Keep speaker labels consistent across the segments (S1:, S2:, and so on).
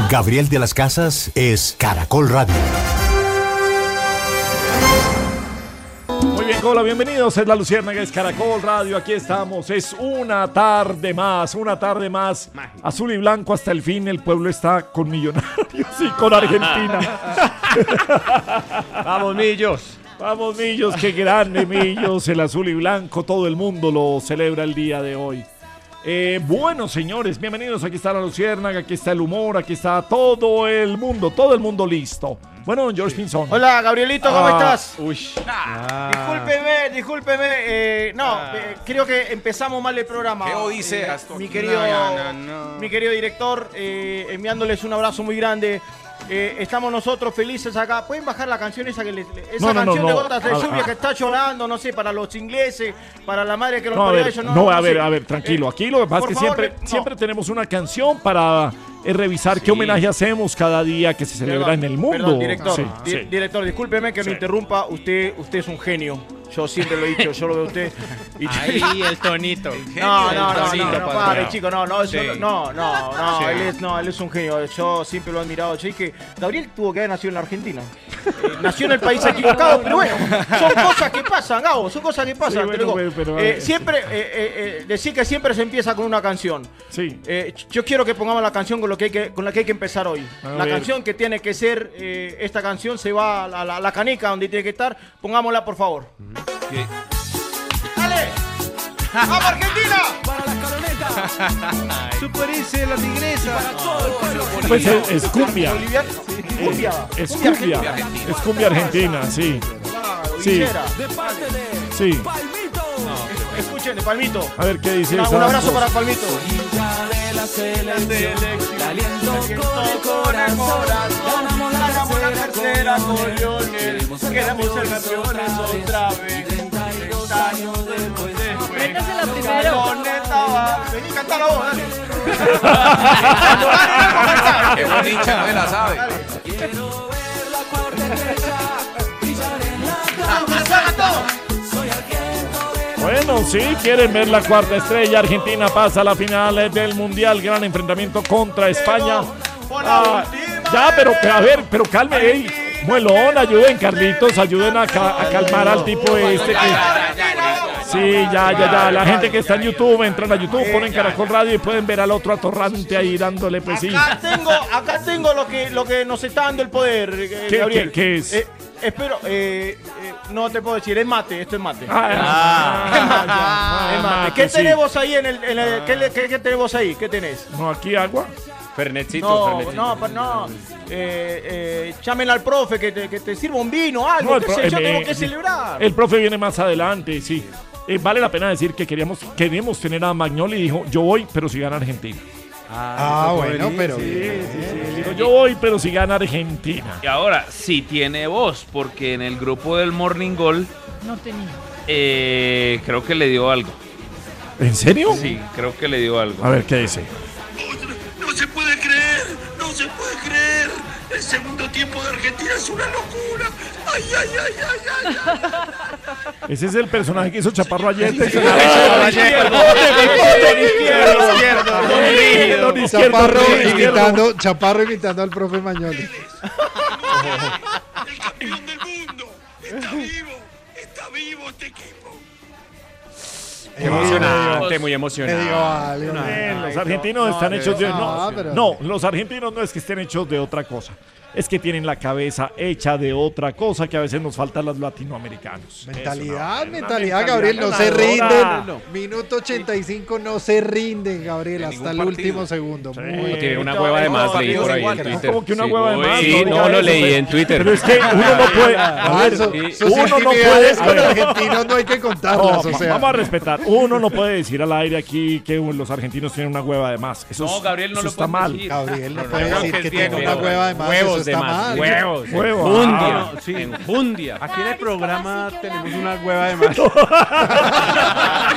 S1: Gabriel de las Casas es Caracol Radio.
S2: Muy bien, hola, bienvenidos. Es La Luciérnaga, es Caracol Radio. Aquí estamos. Es una tarde más. Azul y blanco hasta el fin. El pueblo está con Millonarios y con Argentina.
S3: Vamos, Millos.
S2: Vamos, Millos, qué grande, Millos. El azul y blanco, todo el mundo lo celebra el día de hoy. Bueno, señores, bienvenidos. Aquí está La Luciérnaga, aquí está el humor, aquí está todo el mundo listo. Bueno, don George Pinzón.
S4: Hola, Gabrielito, ¿cómo estás?
S3: Uy.
S4: Discúlpeme. Creo que empezamos mal el programa.
S3: ¿Qué odisea?
S4: Mi querido director, enviándoles un abrazo muy grande. Estamos nosotros felices acá. ¿Pueden bajar la canción esa de Gotas de Lluvia que está llorando? No sé, para los ingleses, para la madre que los parió ellos.
S2: A ver, tranquilo. Aquí lo que pasa es que siempre tenemos una canción para revisar qué homenaje hacemos cada día que se celebra en el mundo.
S4: Perdón, director, discúlpeme que lo interrumpa. Usted es un genio. Yo siempre lo he dicho, yo lo veo a usted.
S3: Ahí el tonito.
S4: No, padre, chico, no, él es un genio. Yo siempre lo he admirado. Yo dije, Gabriel tuvo que haber nacido en la Argentina. Nació en el país equivocado, pero bueno, son cosas que pasan, Gabo, son cosas que pasan. Decir que siempre se empieza con una canción.
S2: Sí.
S4: Yo quiero que pongamos la canción con la que hay que empezar hoy. Canción que tiene que ser, esta canción se va a la canica donde tiene que estar. Pongámosla, por favor.
S3: ¿Qué?
S4: ¡Dale! ¡Vamos, Argentina!
S5: Para la caloneta.
S3: Superice la tigresa.
S5: Para todo el pueblo
S2: Pues es cumbia. Es cumbia argentina, sí. Sí.
S5: de parte de
S2: Sí.
S5: Palmito.
S4: Escuchen, de Palmito.
S2: A ver qué dice.
S4: Un abrazo para Palmito.
S5: De la selección, te aliento con el corazón. Ganamos la tercera con Lionel.
S4: Queremos ser campeones otra vez.
S5: 32 años después.
S6: Métasela primero.
S4: Vení, cantá la voz, dale.
S3: Qué bonita, no me la sabe.
S5: Quiero ver la cuarta estrella brillar en la Soy argento de
S2: Bueno, sí, quieren ver la cuarta estrella. Argentina pasa a la final del Mundial. Gran enfrentamiento contra España. Ya, pero calme, ey. Muelón, ayuden, Carlitos, ayuden a calmar al tipo este que... Sí, ya. La gente que está en YouTube, entran a YouTube, ponen Caracol Radio y pueden ver al otro atorrante ahí dándole, pues sí.
S4: Acá tengo lo que nos está dando el poder, Gabriel.
S2: ¿Qué es?
S4: Espero, no te puedo decir, es mate, esto es mate.
S2: Es mate.
S4: ¿Qué
S2: Sí.
S4: tenemos ahí ¿qué tenemos ahí? ¿Qué tenés?
S2: No, aquí agua.
S3: Fernetcito.
S4: No. Llamen al profe que te sirva un vino, algo,
S2: No,
S4: qué sé yo, tengo que celebrar.
S2: El profe viene más adelante, sí. Vale la pena decir que queremos tener a Magnoli y dijo, yo voy, pero si gana Argentina.
S7: Bueno, pero...
S2: Dijo, yo voy, pero si gana Argentina.
S8: Y ahora, sí tiene voz, porque en el grupo del Morning Goal
S6: No tenía.
S8: creo que le dio algo.
S2: ¿En serio?
S8: Sí, creo que le dio algo.
S2: A ver, ¿qué dice?
S9: No se puede creer. El segundo tiempo de Argentina es una locura. Ay.
S2: Ese es el personaje que hizo Chaparro ayer.
S7: Chaparro imitando al profe Magnoli.
S9: El campeón del mundo. Está vivo este equipo.
S3: Muy emocionante.
S2: Los argentinos están hechos de... No, los argentinos no es que estén hechos de otra cosa. Es que tienen la cabeza hecha de otra cosa que a veces nos falta a los latinoamericanos.
S7: Mentalidad, Gabriel, no se rinden. Minuto 85, no se rinden, Gabriel, hasta el último segundo.
S3: Tiene una hueva de más, leí por ahí en Twitter.
S2: ¿Cómo que una hueva de más?
S3: Sí, no, lo leí en Twitter.
S2: Pero es que uno no puede... uno no puede...
S7: Con argentinos no hay que contarlas, o sea.
S2: Vamos a respetar. Uno no puede decir al aire aquí que los argentinos tienen una hueva de más. Eso
S8: Gabriel, no
S2: eso
S8: lo
S2: está
S8: puede
S2: mal.
S8: decir.
S7: Gabriel no puede decir que tiene una hueva de más.
S3: Huevos de más. Huevos.
S2: Huevo.
S3: Enjundia.
S10: Aquí en el programa tenemos una hueva de más.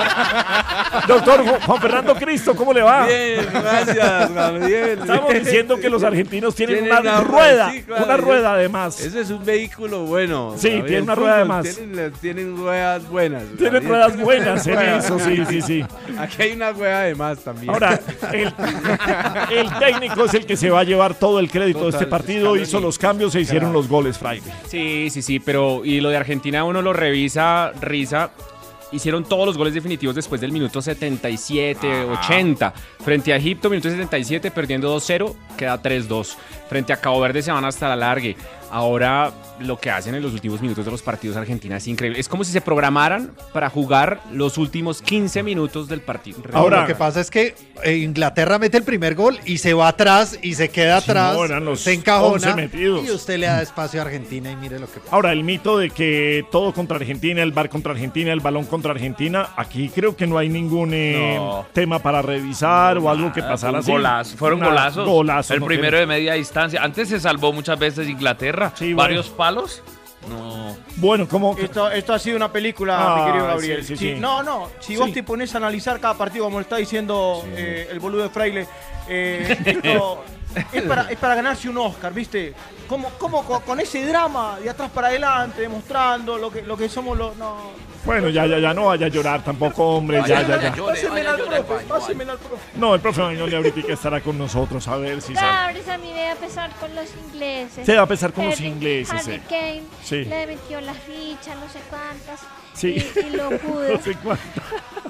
S2: Doctor Juan Fernando Cristo, ¿cómo le va?
S10: Bien, gracias, Gabriel.
S2: Estamos diciendo que los argentinos tienen una rueda, sí, claro, una rueda además.
S10: Ese es un vehículo bueno.
S2: Sí, Gabriel, tiene una rueda de más.
S10: Tienen ruedas buenas.
S2: Tienen ruedas buenas en eso, sí.
S10: Aquí hay una rueda de más también.
S2: Ahora, el técnico es el que se va a llevar todo el crédito de este partido. Hizo los cambios, se hicieron los goles, Fraile.
S3: Sí, pero y lo de Argentina uno lo revisa, risa. Hicieron todos los goles definitivos después del minuto 77, 80. Frente a Egipto, minuto 77, perdiendo 2-0, queda 3-2. Frente a Cabo Verde se van hasta la largue. Ahora, lo que hacen en los últimos minutos de los partidos Argentina es increíble. Es como si se programaran para jugar los últimos 15 minutos del partido.
S7: Ahora, lo que pasa es que Inglaterra mete el primer gol y se va atrás y se queda atrás, se encajona y usted le da espacio a Argentina y mire lo que pasa.
S2: Ahora, el mito de que todo contra Argentina, el VAR contra Argentina, el balón contra Argentina, aquí creo que no hay ningún tema para revisar o algo que pasara así.
S8: Fueron golazos. El
S2: no
S8: primero de media distancia. Antes se salvó muchas veces Inglaterra.
S2: Sí,
S8: varios palos. No.
S2: Bueno, ¿cómo?
S4: Esto ha sido una película, mi querido Gabriel.
S2: Sí.
S4: No. Si vos te pones a analizar cada partido, como lo está diciendo el boludo de Fraile, esto es para ganarse un Oscar, ¿viste? ¿Cómo con ese drama de atrás para adelante, demostrando lo que somos los...
S2: Bueno, ya no vaya a llorar tampoco, hombre, ya.
S4: Pásenmela al profe.
S2: No, el profe Magnoli ahorita estará con nosotros, a ver si sabe.
S11: A mí me va a pesar con los ingleses.
S2: Se va a pesar con los ingleses.
S11: Harry Kane le metió la ficha, no sé cuántas.
S2: Sí.
S11: Y lo pudo.
S2: No sé cuántas.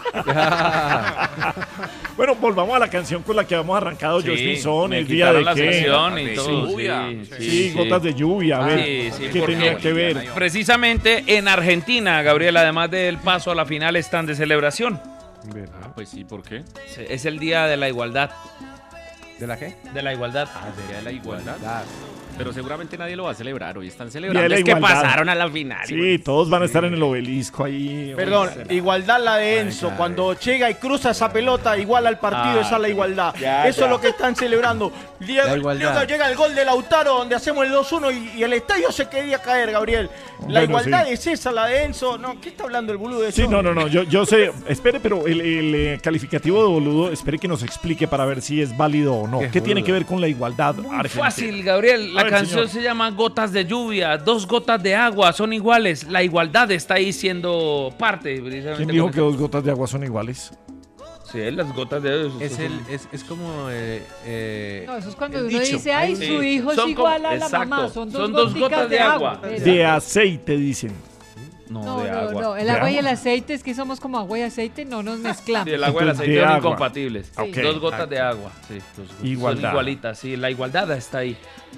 S2: Bueno, volvamos a la canción con la que habíamos arrancado, Josh Bison, el día de
S8: que
S2: Sí, gotas de lluvia, a ver, ¿qué tenía que ver?
S8: Precisamente en Argentina, Gabriel, además del paso a la final, están de celebración.
S3: Pues sí, ¿por qué?
S8: Es el día de la igualdad.
S10: ¿De la qué?
S8: De la igualdad.
S3: Día de la igualdad. Pero seguramente nadie lo va a celebrar. Hoy están
S2: Día
S3: celebrando.
S2: de la
S3: Es que
S2: igualdad.
S3: pasaron a la final.
S2: Sí, todos van a estar en el obelisco ahí.
S4: Perdón, igualdad la de Enzo. Cuando llega y cruza esa pelota, igual al partido, esa es la igualdad. Eso es lo que están celebrando. Llega el gol de Lautaro, donde hacemos el 2-1 y el estadio se quería caer, Gabriel. La igualdad es esa, la de Enzo. No, ¿qué está hablando el boludo de eso?
S2: Sí, no, yo sé. Espere, pero el calificativo de boludo, espere que nos explique para ver si es válido o no. ¿Qué tiene que ver con la igualdad argentina?
S8: Fácil, Gabriel. La canción se llama Gotas de Lluvia. 2 gotas de agua son iguales. La igualdad está ahí siendo parte.
S2: ¿Quién dijo que 2 gotas de agua son iguales?
S8: Sí, las gotas de agua.
S10: Es como...
S6: no, eso es cuando uno
S10: dicho.
S6: dice, ay, su hijo es igual a la mamá. Son 2 gotas de agua.
S2: De aceite, dicen.
S6: No, el agua y el aceite es que somos como agua y aceite, no nos mezclamos.
S8: Sí, el agua y el aceite son incompatibles.
S2: Sí.
S8: 2 gotas de agua. Sí,
S2: igualdad.
S8: Son igualitas, sí, la igualdad está ahí.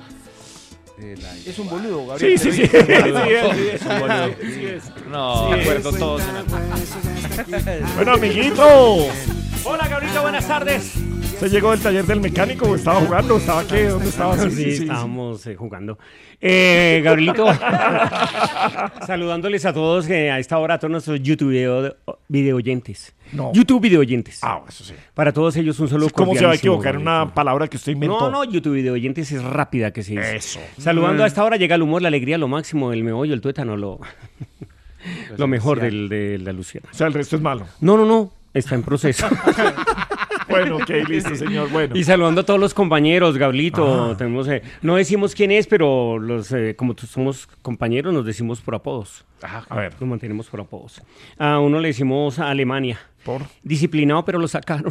S4: Es un boludo, Gabriel.
S2: Sí.
S8: Es un boludo. No, de acuerdo todos en algo.
S2: Bueno, amiguitos.
S12: Hola, Gabrielito, buenas tardes.
S2: ¿Se llegó del taller del mecánico o estaba jugando? ¿Estaba qué? ¿Dónde estaba?
S12: Sí, estábamos jugando. Gabrielito, saludándoles a todos a esta hora, a todos nuestros YouTube video oyentes.
S2: No.
S12: YouTube video oyentes.
S2: Eso sí.
S12: Para todos ellos un solo
S2: ¿Cómo se va a equivocar en una palabra que usted inventó?
S12: No, YouTube video oyentes es rápida que se dice.
S2: Eso.
S12: Saludando a esta hora llega el humor, la alegría, lo máximo, el meollo, el tuétano, lo mejor de la Luciana.
S2: O sea, el resto es malo.
S12: No, está en proceso.
S2: Bueno, ok, listo, señor. Bueno.
S12: Y saludando a todos los compañeros, Gablito. Tenemos, no decimos quién es, pero como somos compañeros, nos decimos por apodos.
S2: A ver.
S12: Nos mantenemos por apodos. A uno le decimos a Alemania.
S2: ¿Por?
S12: Disciplinado, pero lo sacaron.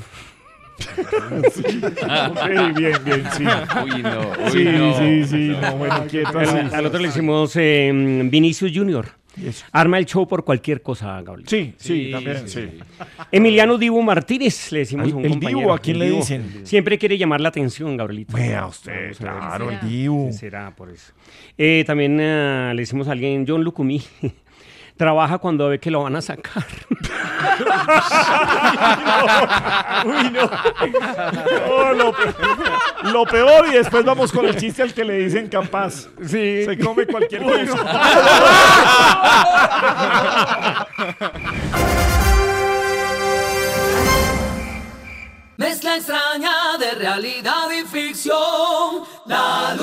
S2: Bien, sí. Sí, no, bueno, quieto.
S12: Al otro le decimos Vinicius Junior. Arma el show por cualquier cosa, Gabriel.
S2: Sí, también, sí.
S12: Emiliano Divo Martínez, le decimos a un compañero.
S2: Divo, ¿a quién le dicen?
S12: Siempre quiere llamar la atención, Gabrielito.
S2: Vea usted, claro, el Divo.
S12: Será por eso. También le decimos a alguien, John Lucumí. Trabaja cuando ve que lo van a sacar.
S2: Lo peor, y después vamos con el chiste al que le dicen capaz.
S12: Sí.
S2: Se come cualquier cosa.
S5: Mezcla extraña de realidad y ficción, La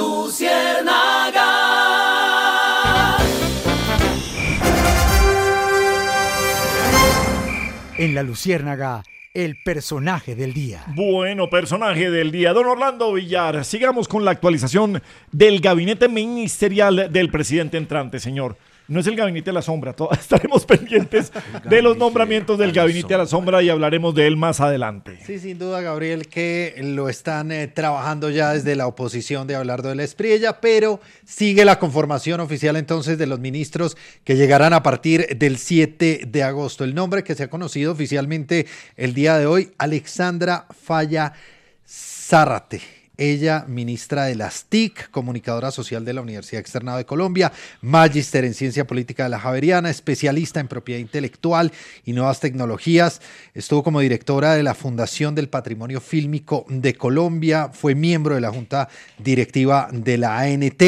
S5: Luciérnaga.
S1: En La Luciérnaga, el personaje del día.
S2: Bueno, personaje del día, don Orlando Villar. Sigamos con la actualización del gabinete ministerial del presidente entrante, señor. No es el gabinete a la sombra, estaremos pendientes de los nombramientos del gabinete a la sombra y hablaremos de él más adelante.
S7: Sí, sin duda, Gabriel, que lo están trabajando ya desde la oposición de Abelardo de la Espriella, pero sigue la conformación oficial entonces de los ministros que llegarán a partir del 7 de agosto. El nombre que se ha conocido oficialmente el día de hoy, Alexandra Falla Zárate. Ella, ministra de las TIC, comunicadora social de la Universidad Externado de Colombia, magíster en Ciencia Política de la Javeriana, especialista en propiedad intelectual y nuevas tecnologías. Estuvo como directora de la Fundación del Patrimonio Fílmico de Colombia, fue miembro de la Junta Directiva de la ANT,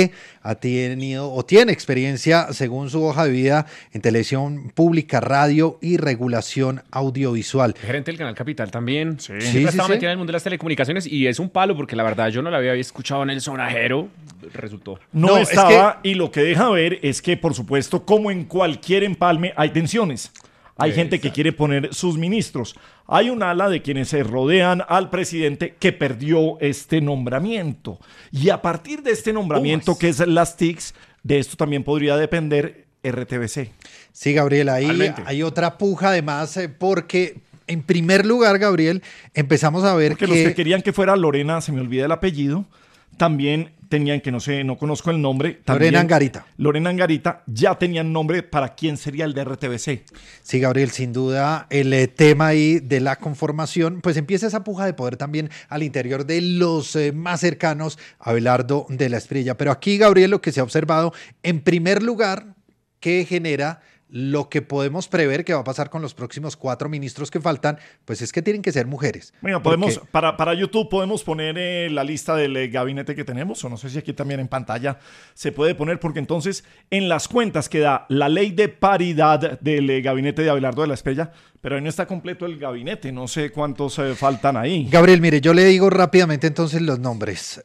S7: tiene experiencia, según su hoja de vida, en televisión pública, radio y regulación audiovisual.
S3: Gerente del Canal Capital también. Sí. Estaba metida en el mundo de las telecomunicaciones y es un palo porque la verdad yo no la había escuchado en el sonajero, resultó.
S2: No estaba, y lo que deja ver es que, por supuesto, como en cualquier empalme, hay tensiones. Hay gente que quiere poner sus ministros. Hay un ala de quienes se rodean al presidente que perdió este nombramiento. Y a partir de este nombramiento, que es las TICs, de esto también podría depender RTBC.
S7: Sí, Gabriel, ahí hay otra puja además, porque en primer lugar, Gabriel, empezamos a ver
S2: porque los que querían que fuera Lorena, se me olvida el apellido, también tenían que, no conozco el nombre.
S7: Lorena Angarita.
S2: Lorena Angarita ya tenían nombre para quién sería el de RTBC.
S7: Sí, Gabriel, sin duda el tema ahí de la conformación, pues empieza esa puja de poder también al interior de los más cercanos a Abelardo de la Espriella. Pero aquí, Gabriel, lo que se ha observado, en primer lugar, que genera lo que podemos prever que va a pasar con los próximos 4 ministros que faltan, pues es que tienen que ser mujeres.
S2: Bueno, podemos, para YouTube podemos poner la lista del gabinete que tenemos, o no sé si aquí también en pantalla se puede poner, porque entonces en las cuentas que da la ley de paridad del gabinete de Abelardo de la Espriella, pero ahí no está completo el gabinete, no sé cuántos faltan ahí.
S7: Gabriel, mire, yo le digo rápidamente entonces los nombres.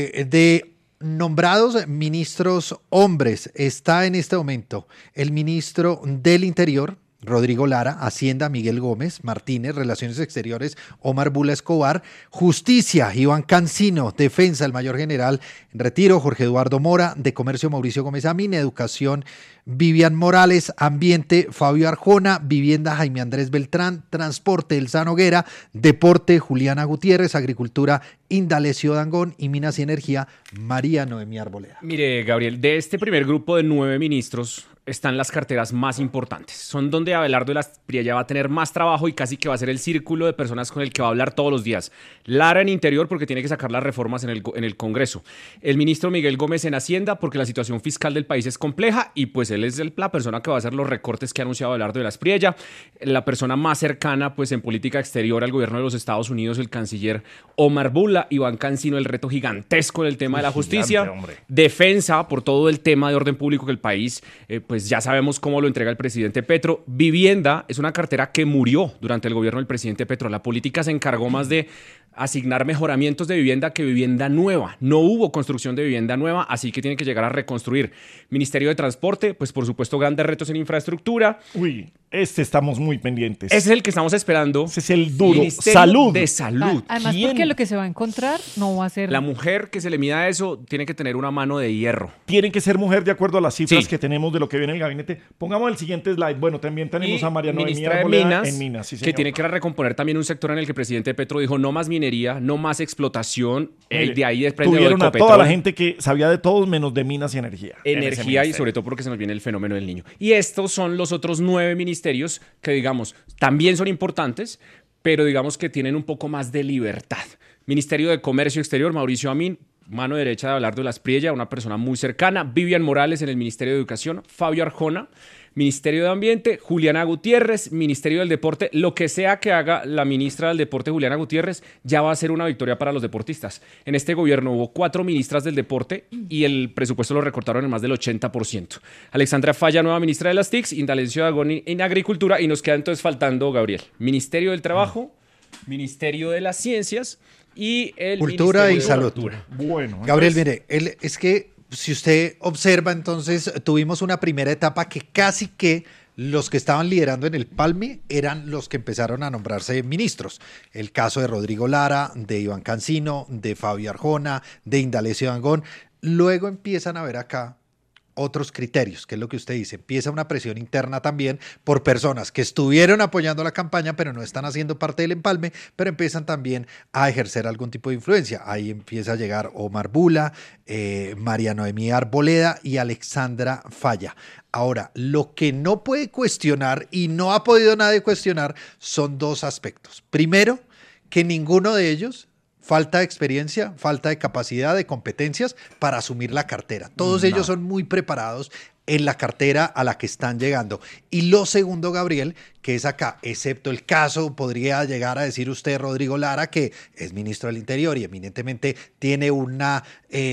S7: De nombrados ministros hombres, está en este momento el ministro del Interior, Rodrigo Lara; Hacienda, Miguel Gómez Martínez; Relaciones Exteriores, Omar Bula Escobar; Justicia, Iván Cancino; Defensa, el mayor general en retiro, Jorge Eduardo Mora; de Comercio, Mauricio Gómez Amín; Educación, Vivian Morales; Ambiente, Fabio Arjona; Vivienda, Jaime Andrés Beltrán; Transporte, Elsa Noguera; Deporte, Juliana Gutiérrez; Agricultura, Indalecio Dangón; y Minas y Energía, María Noemí Arboleda.
S3: Mire, Gabriel, de este primer grupo de 9 ministros están las carteras más importantes. Son donde Abelardo de la Espriella va a tener más trabajo y casi que va a ser el círculo de personas con el que va a hablar todos los días. Lara en Interior, porque tiene que sacar las reformas en el Congreso. El ministro Miguel Gómez en Hacienda, porque la situación fiscal del país es compleja y pues él es la persona que va a hacer los recortes que ha anunciado Abelardo de la Espriella. La persona más cercana pues en política exterior al gobierno de los Estados Unidos, el canciller Omar Bula. Iván Cancino, el reto gigantesco en el tema de la justicia. Defensa, por todo el tema de orden público que el país pues ya sabemos cómo lo entrega el presidente Petro. Vivienda es una cartera que murió durante el gobierno del presidente Petro. La política se encargó más de asignar mejoramientos de vivienda que vivienda nueva. No hubo construcción de vivienda nueva, así que tienen que llegar a reconstruir. Ministerio de Transporte, pues por supuesto grandes retos en infraestructura.
S2: Uy, estamos muy pendientes.
S3: Ese es el que estamos esperando.
S2: Ese es el duro.
S3: Ministerio
S2: Salud.
S3: de Salud.
S6: Además, porque lo que se va a encontrar no va a ser...
S3: La mujer que se le mida eso tiene que tener una mano de hierro.
S2: Tienen que ser mujer de acuerdo a las cifras que tenemos de lo que viene en el gabinete. Pongamos el siguiente slide. Bueno, también tenemos a María Noemí Arboleda en Minas, sí,
S3: que tiene que recomponer también un sector en el que el presidente Petro dijo no más minería, no más explotación. De ahí desprende
S2: tuvieron a toda la gente que sabía de todos menos de minas y energía.
S3: Energía, y sobre todo porque se nos viene el fenómeno del niño. Y estos son los otros 9 ministerios que, digamos, también son importantes, pero digamos que tienen un poco más de libertad. Ministerio de Comercio Exterior, Mauricio Amín, mano derecha de Abelardo de la Espriella, una persona muy cercana. Vivian Morales en el Ministerio de Educación. Fabio Arjona, Ministerio de Ambiente. Juliana Gutiérrez, Ministerio del Deporte. Lo que sea que haga la ministra del Deporte, Juliana Gutiérrez, ya va a ser una victoria para los deportistas. En este gobierno hubo 4 ministras del Deporte y el presupuesto lo recortaron en más del 80%. Alexandra Falla, nueva ministra de las TICs. Indalecio Dangón en Agricultura. Y nos queda entonces faltando, Gabriel, Ministerio del Trabajo, Ministerio de las Ciencias y el
S7: Cultura y Salud.
S2: Bueno,
S7: Gabriel, mire, es que si usted observa, entonces tuvimos una primera etapa que casi que los que estaban liderando en el Palme eran los que empezaron a nombrarse ministros. El caso de Rodrigo Lara, de Iván Cancino, de Fabio Arjona, de Indalecio Dangond. Luego empiezan a ver acá otros criterios, que es lo que usted dice. Empieza una presión interna también por personas que estuvieron apoyando la campaña, pero no están haciendo parte del empalme, pero empiezan también a ejercer algún tipo de influencia. Ahí empieza a llegar Omar Bula, María Noemí Arboleda y Alexandra Falla. Ahora, lo que no puede cuestionar y no ha podido nadie cuestionar son dos aspectos. Primero, que ninguno de ellos falta de experiencia, falta de capacidad, de competencias para asumir la cartera. Todos ellos son muy preparados en la cartera a la que están llegando. Y lo segundo, Gabriel, que es acá, excepto el caso, podría llegar a decir usted, Rodrigo Lara, que es ministro del Interior y eminentemente tiene unos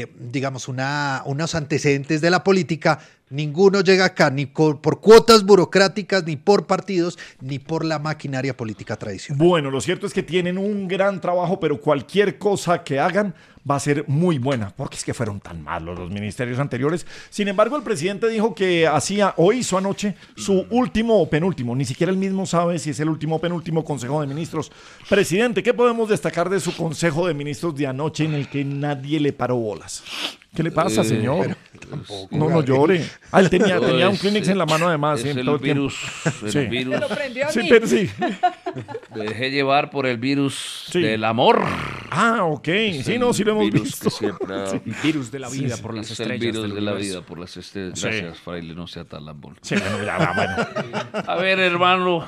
S7: antecedentes de la política. Ninguno llega acá ni por cuotas burocráticas, ni por partidos, ni por la maquinaria política tradicional.
S2: Bueno, lo cierto es que tienen un gran trabajo, pero cualquier cosa que hagan va a ser muy buena, porque es que fueron tan malos los ministerios anteriores. Sin embargo, el presidente dijo que hizo anoche su último o penúltimo, ni siquiera él mismo sabe si es el último o penúltimo Consejo de Ministros. Presidente, ¿qué podemos destacar de su Consejo de Ministros de anoche en el que nadie le paró bolas? ¿Qué le pasa, señor? No llore. Él tenía un Kleenex en la mano además.
S13: Es el virus. El virus.
S6: Se lo prendió a
S2: Sí,
S6: mí.
S2: pero sí.
S13: Me dejé llevar por el virus del amor.
S2: Ah, ok. Sí, lo hemos visto.
S3: El virus de la vida por las estrellas.
S13: El virus
S3: del
S13: de la
S3: universo.
S13: vida por las estrellas.
S2: Sí.
S13: Gracias, fraile, no sea tan lambón.
S2: Sí, bueno.
S13: A ver, hermano,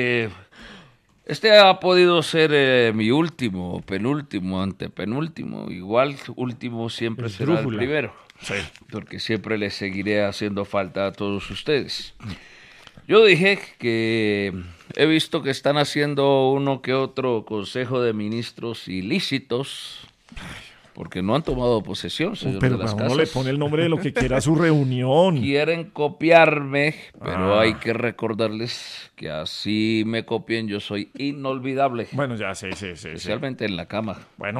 S13: este ha podido ser mi último, penúltimo, antepenúltimo. Igual último siempre será el primero.
S2: Sí.
S13: Porque siempre le seguiré haciendo falta a todos ustedes. Yo dije que he visto que están haciendo uno que otro consejo de ministros ilícitos, porque no han tomado posesión, señor
S2: Pero
S13: de las
S2: uno
S13: casas.
S2: le pone el nombre de lo que quiera a su reunión.
S13: Quieren copiarme, pero hay que recordarles que así me copien, yo soy inolvidable.
S2: Bueno, ya, sí.
S13: Especialmente en la cama.
S2: Bueno.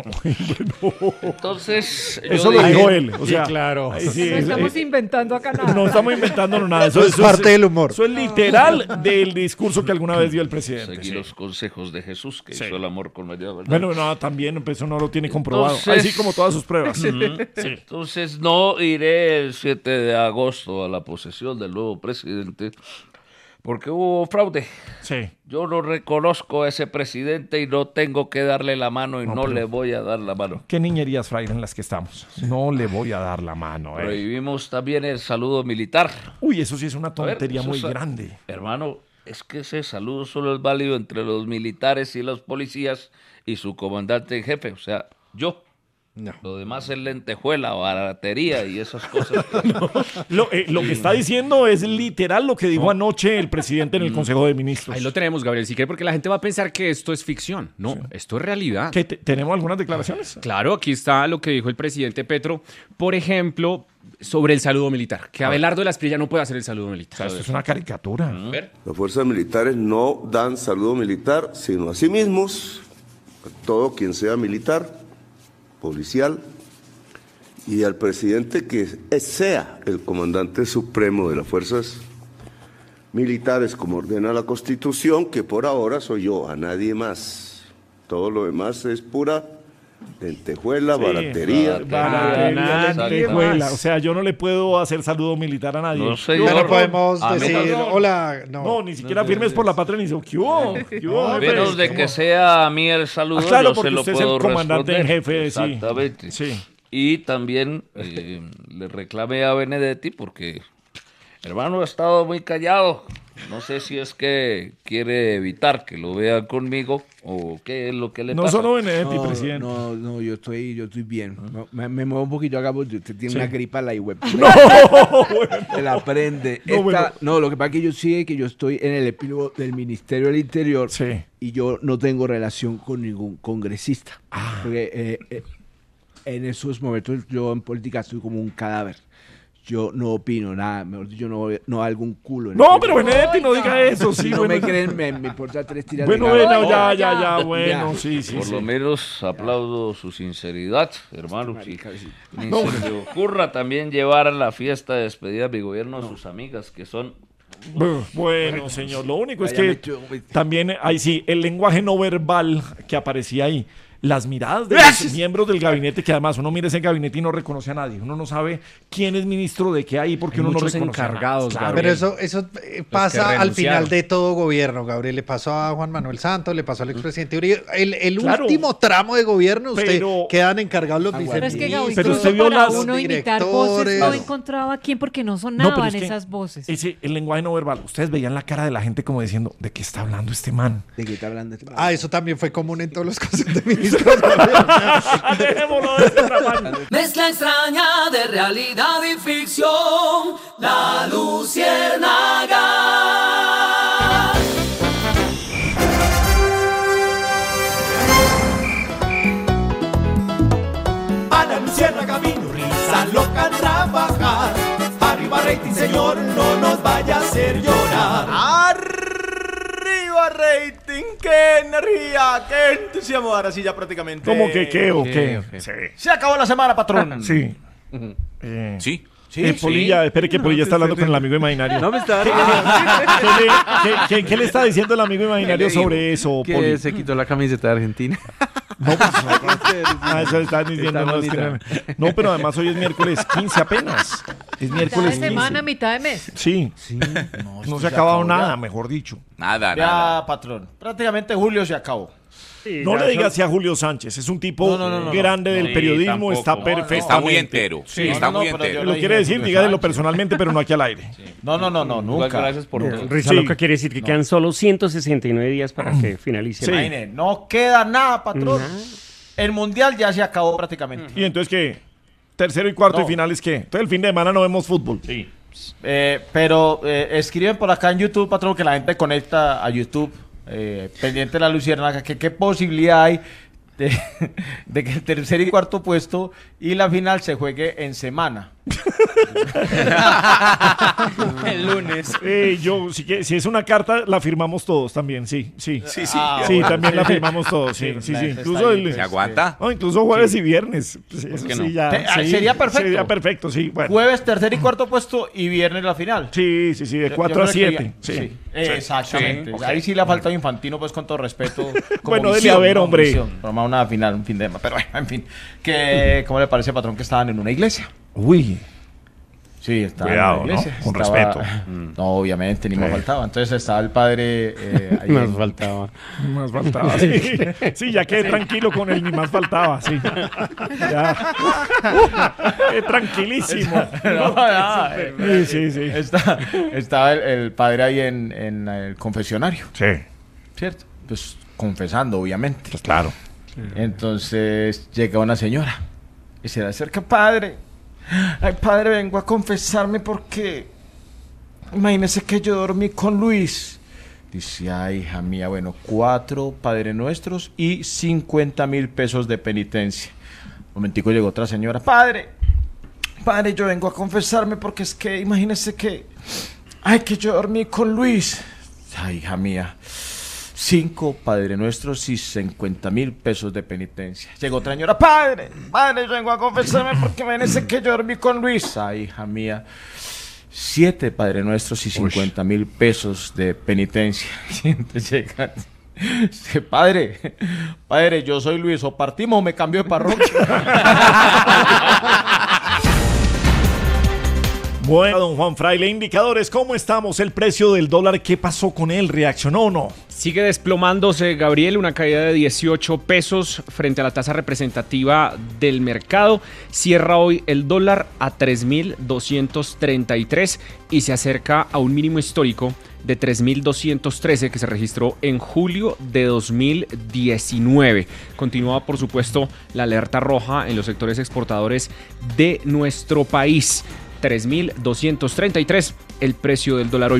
S13: Entonces,
S2: eso lo dijo él. O sea,
S12: sí, claro.
S6: No estamos inventando acá nada.
S2: No estamos inventando nada.
S7: Eso es parte del humor.
S2: Eso es literal del discurso que alguna vez dio el presidente.
S13: Seguí los consejos de Jesús, que hizo el amor con María, ¿verdad?
S2: Bueno, no, también eso no lo tiene comprobado.
S13: Entonces,
S2: así como todas sus pruebas. Sí.
S13: Entonces no iré el 7 de agosto a la posesión del nuevo presidente porque hubo fraude.
S2: Sí.
S13: Yo no reconozco a ese presidente y no tengo que darle la mano y no le voy a dar la mano.
S2: ¿Qué niñerías, Fraile, en las que estamos? No le voy a dar la mano.
S13: Prohibimos también el saludo militar.
S2: Uy, eso sí es una tontería muy grande.
S13: Hermano, es que ese saludo solo es válido entre los militares y los policías y su comandante en jefe, o sea, yo. No. Lo demás es lentejuela, baratería y esas cosas.
S2: Lo que está diciendo es literal lo que dijo anoche el presidente en el Consejo de Ministros.
S3: Ahí lo tenemos, Gabriel. Si quiere, porque la gente va a pensar que esto es ficción. No, esto es realidad.
S2: ¿Tenemos algunas declaraciones?
S3: Claro, aquí está lo que dijo el presidente Petro. Por ejemplo, sobre el saludo militar. Que Abelardo de la Espriella no puede hacer el saludo militar.
S2: O sea, esto es una caricatura.
S14: Las fuerzas militares no dan saludo militar, sino a sí mismos, a todo quien sea militar, policial, y al presidente que sea el comandante supremo de las fuerzas militares, como ordena la Constitución, que por ahora soy yo, a nadie más. Todo lo demás es pura lentejuela, baratería.
S2: Lentejuela. O sea, yo no le puedo hacer saludo militar a nadie.
S13: No, señor.
S7: No le podemos decir, hola,
S2: no, ni siquiera firmes por la patria ni dice, ¿qué hubo?
S13: A menos de que sea a mí el saludo,
S2: claro,
S13: yo se lo
S2: usted
S13: puedo
S2: es el comandante en
S13: responder.
S2: jefe,
S13: Exactamente.
S2: Sí.
S13: Y también le reclamé a Benedetti porque, hermano, ha estado muy callado. No sé si es que quiere evitar que lo vean conmigo o qué es lo que le pasa.
S2: No solo Benedetti, presidente.
S10: No, yo estoy bien. Me muevo un poquito acá porque usted tiene una gripa la web.
S2: No,
S10: se la prende.
S2: No,
S10: lo que pasa es que yo sí que yo estoy en el epílogo del Ministerio del Interior y yo no tengo relación con ningún congresista. Porque en esos momentos yo en política estoy como un cadáver. Yo no opino nada, mejor dicho, no algún culo.
S2: No, pero Benedetti no diga eso, sí.
S10: Si no me creen, me importa 3 tiras
S2: de gama. Ya, bueno, sí.
S13: Por lo menos aplaudo su sinceridad, hermano. Ni se le ocurra también llevar a la fiesta de despedida de mi gobierno a sus amigas, que son
S2: Bueno, señor, lo único es que también, ahí sí, el lenguaje no verbal que aparecía ahí, las miradas de los miembros del gabinete, que además uno mira ese gabinete y no reconoce a nadie, uno no sabe quién es ministro de qué ahí, porque uno no reconoce
S3: encargados,
S2: claro.
S7: Pero eso pasa al final de todo gobierno, Gabriel. Le pasó a Juan Manuel Santos, le pasó al expresidente Uribe. El último tramo de gobierno, quedan encargados los viceministros.
S6: Pero usted vio para uno imitar voces, no encontraba a quién porque no sonaban esas voces.
S2: El lenguaje no verbal, ustedes veían la cara de la gente como diciendo, ¿de qué está hablando este man?
S10: ¿De qué está hablando este man?
S7: Eso también fue común en todos los consejos de ministros.
S5: Mezcla extraña de realidad y ficción, La Luciérnaga.
S15: A la Luciérnaga vino risa loca a trabajar. Arriba rating, señor, no nos vaya a hacer llorar.
S4: ¡Arriba rating! ¡Qué energía! ¡Qué entusiasmo! Ahora sí ya prácticamente...
S2: ¿Cómo que qué o qué?
S4: Sí. Se acabó la semana, patrón.
S2: Sí.
S13: Sí.
S2: Polilla, espere que Polilla está hablando con el amigo imaginario.
S10: No me está...
S2: ¿Qué le está diciendo el amigo imaginario sobre eso,
S10: que
S2: Poli?
S10: se quitó la camiseta de Argentina.
S2: No, pues, eso están diciendo. No, pero además hoy es miércoles 15 apenas. Es miércoles 15.
S6: Mitad de semana, mitad de mes.
S2: Sí. No se ha acabado nada, mejor dicho.
S4: Nada. Patrón. Prácticamente julio se acabó.
S2: Sí, no le digas así a Julio Sánchez, es un tipo grande del periodismo, está perfecto.
S13: Está muy entero.
S2: Sí,
S13: está muy entero.
S2: Lo quiere decir, dígalo personalmente, pero no aquí al aire.
S4: Sí. No, nunca.
S12: Gracias por risa loca quiere decir que quedan solo 169 días para que finalice.
S4: Sí. No queda nada, patrón. El mundial ya se acabó prácticamente.
S2: ¿Y entonces qué? Tercero y cuarto y finales, ¿qué? Entonces el fin de semana no vemos fútbol.
S4: Sí. Pero escriben por acá en YouTube, patrón, que la gente conecta a YouTube. Pendiente de la Luciérnaga, qué posibilidad hay de que el tercer y cuarto puesto y la final se juegue en semana.
S3: El lunes.
S2: Si es una carta, la firmamos todos también, sí. Sí, también la firmamos todos, sí. Incluso
S13: ¿se aguanta?
S2: Incluso jueves y viernes.
S4: Sería perfecto.
S2: Sería perfecto, sí. Bueno.
S4: Jueves, tercer y cuarto puesto y viernes la final.
S2: Sí, de 4 a 7.
S4: Sí. Exactamente. Ahí sí le ha faltado Infantino, pues con todo respeto.
S2: Bueno, debe haber, hombre.
S4: Tomar una final, un fin de semana. Pero bueno, en fin. ¿Cómo le parece, patrón, que estaban en una iglesia?
S2: Uy.
S4: Sí, estaba
S2: cuidado,
S4: en la iglesia.
S2: ¿no? Con respeto.
S4: No, obviamente, ni más faltaba. Entonces estaba el padre...
S12: Más faltaba.
S2: Sí, ya quedé tranquilo con él, ni más faltaba, sí. Ya. Tranquilísimo. Sí.
S4: Estaba el padre ahí en el confesionario.
S2: Sí.
S4: ¿Cierto? Pues confesando, obviamente.
S2: Pues claro.
S4: Entonces llega una señora y se le acerca: padre, ay, padre, vengo a confesarme porque imagínese que yo dormí con Luis. Dice: ay, hija mía, bueno, 4 Padre Nuestros y 50,000 pesos de penitencia. Un momentico, llegó otra señora: padre, yo vengo a confesarme porque es que imagínese que yo dormí con Luis. Ay, hija mía, 5 Padre Nuestros y 50,000 pesos de penitencia. Llegó otra señora: padre, yo vengo a confesarme porque me parece que yo dormí con Luis. Ay, hija mía, 7 Padre Nuestros y 50,000 pesos de penitencia. Y entonces llega: padre, yo soy Luis, o partimos o me cambio de parroquia.
S2: Bueno, don Juan Fraile, indicadores, ¿cómo estamos? El precio del dólar, ¿qué pasó con él? ¿Reaccionó o no?
S3: Sigue desplomándose, Gabriel, una caída de 18 pesos frente a la tasa representativa del mercado. Cierra hoy el dólar a 3.233 y se acerca a un mínimo histórico de 3.213 que se registró en julio de 2019. Continúa, por supuesto, la alerta roja en los sectores exportadores de nuestro país. 3.233 el precio del dólar hoy.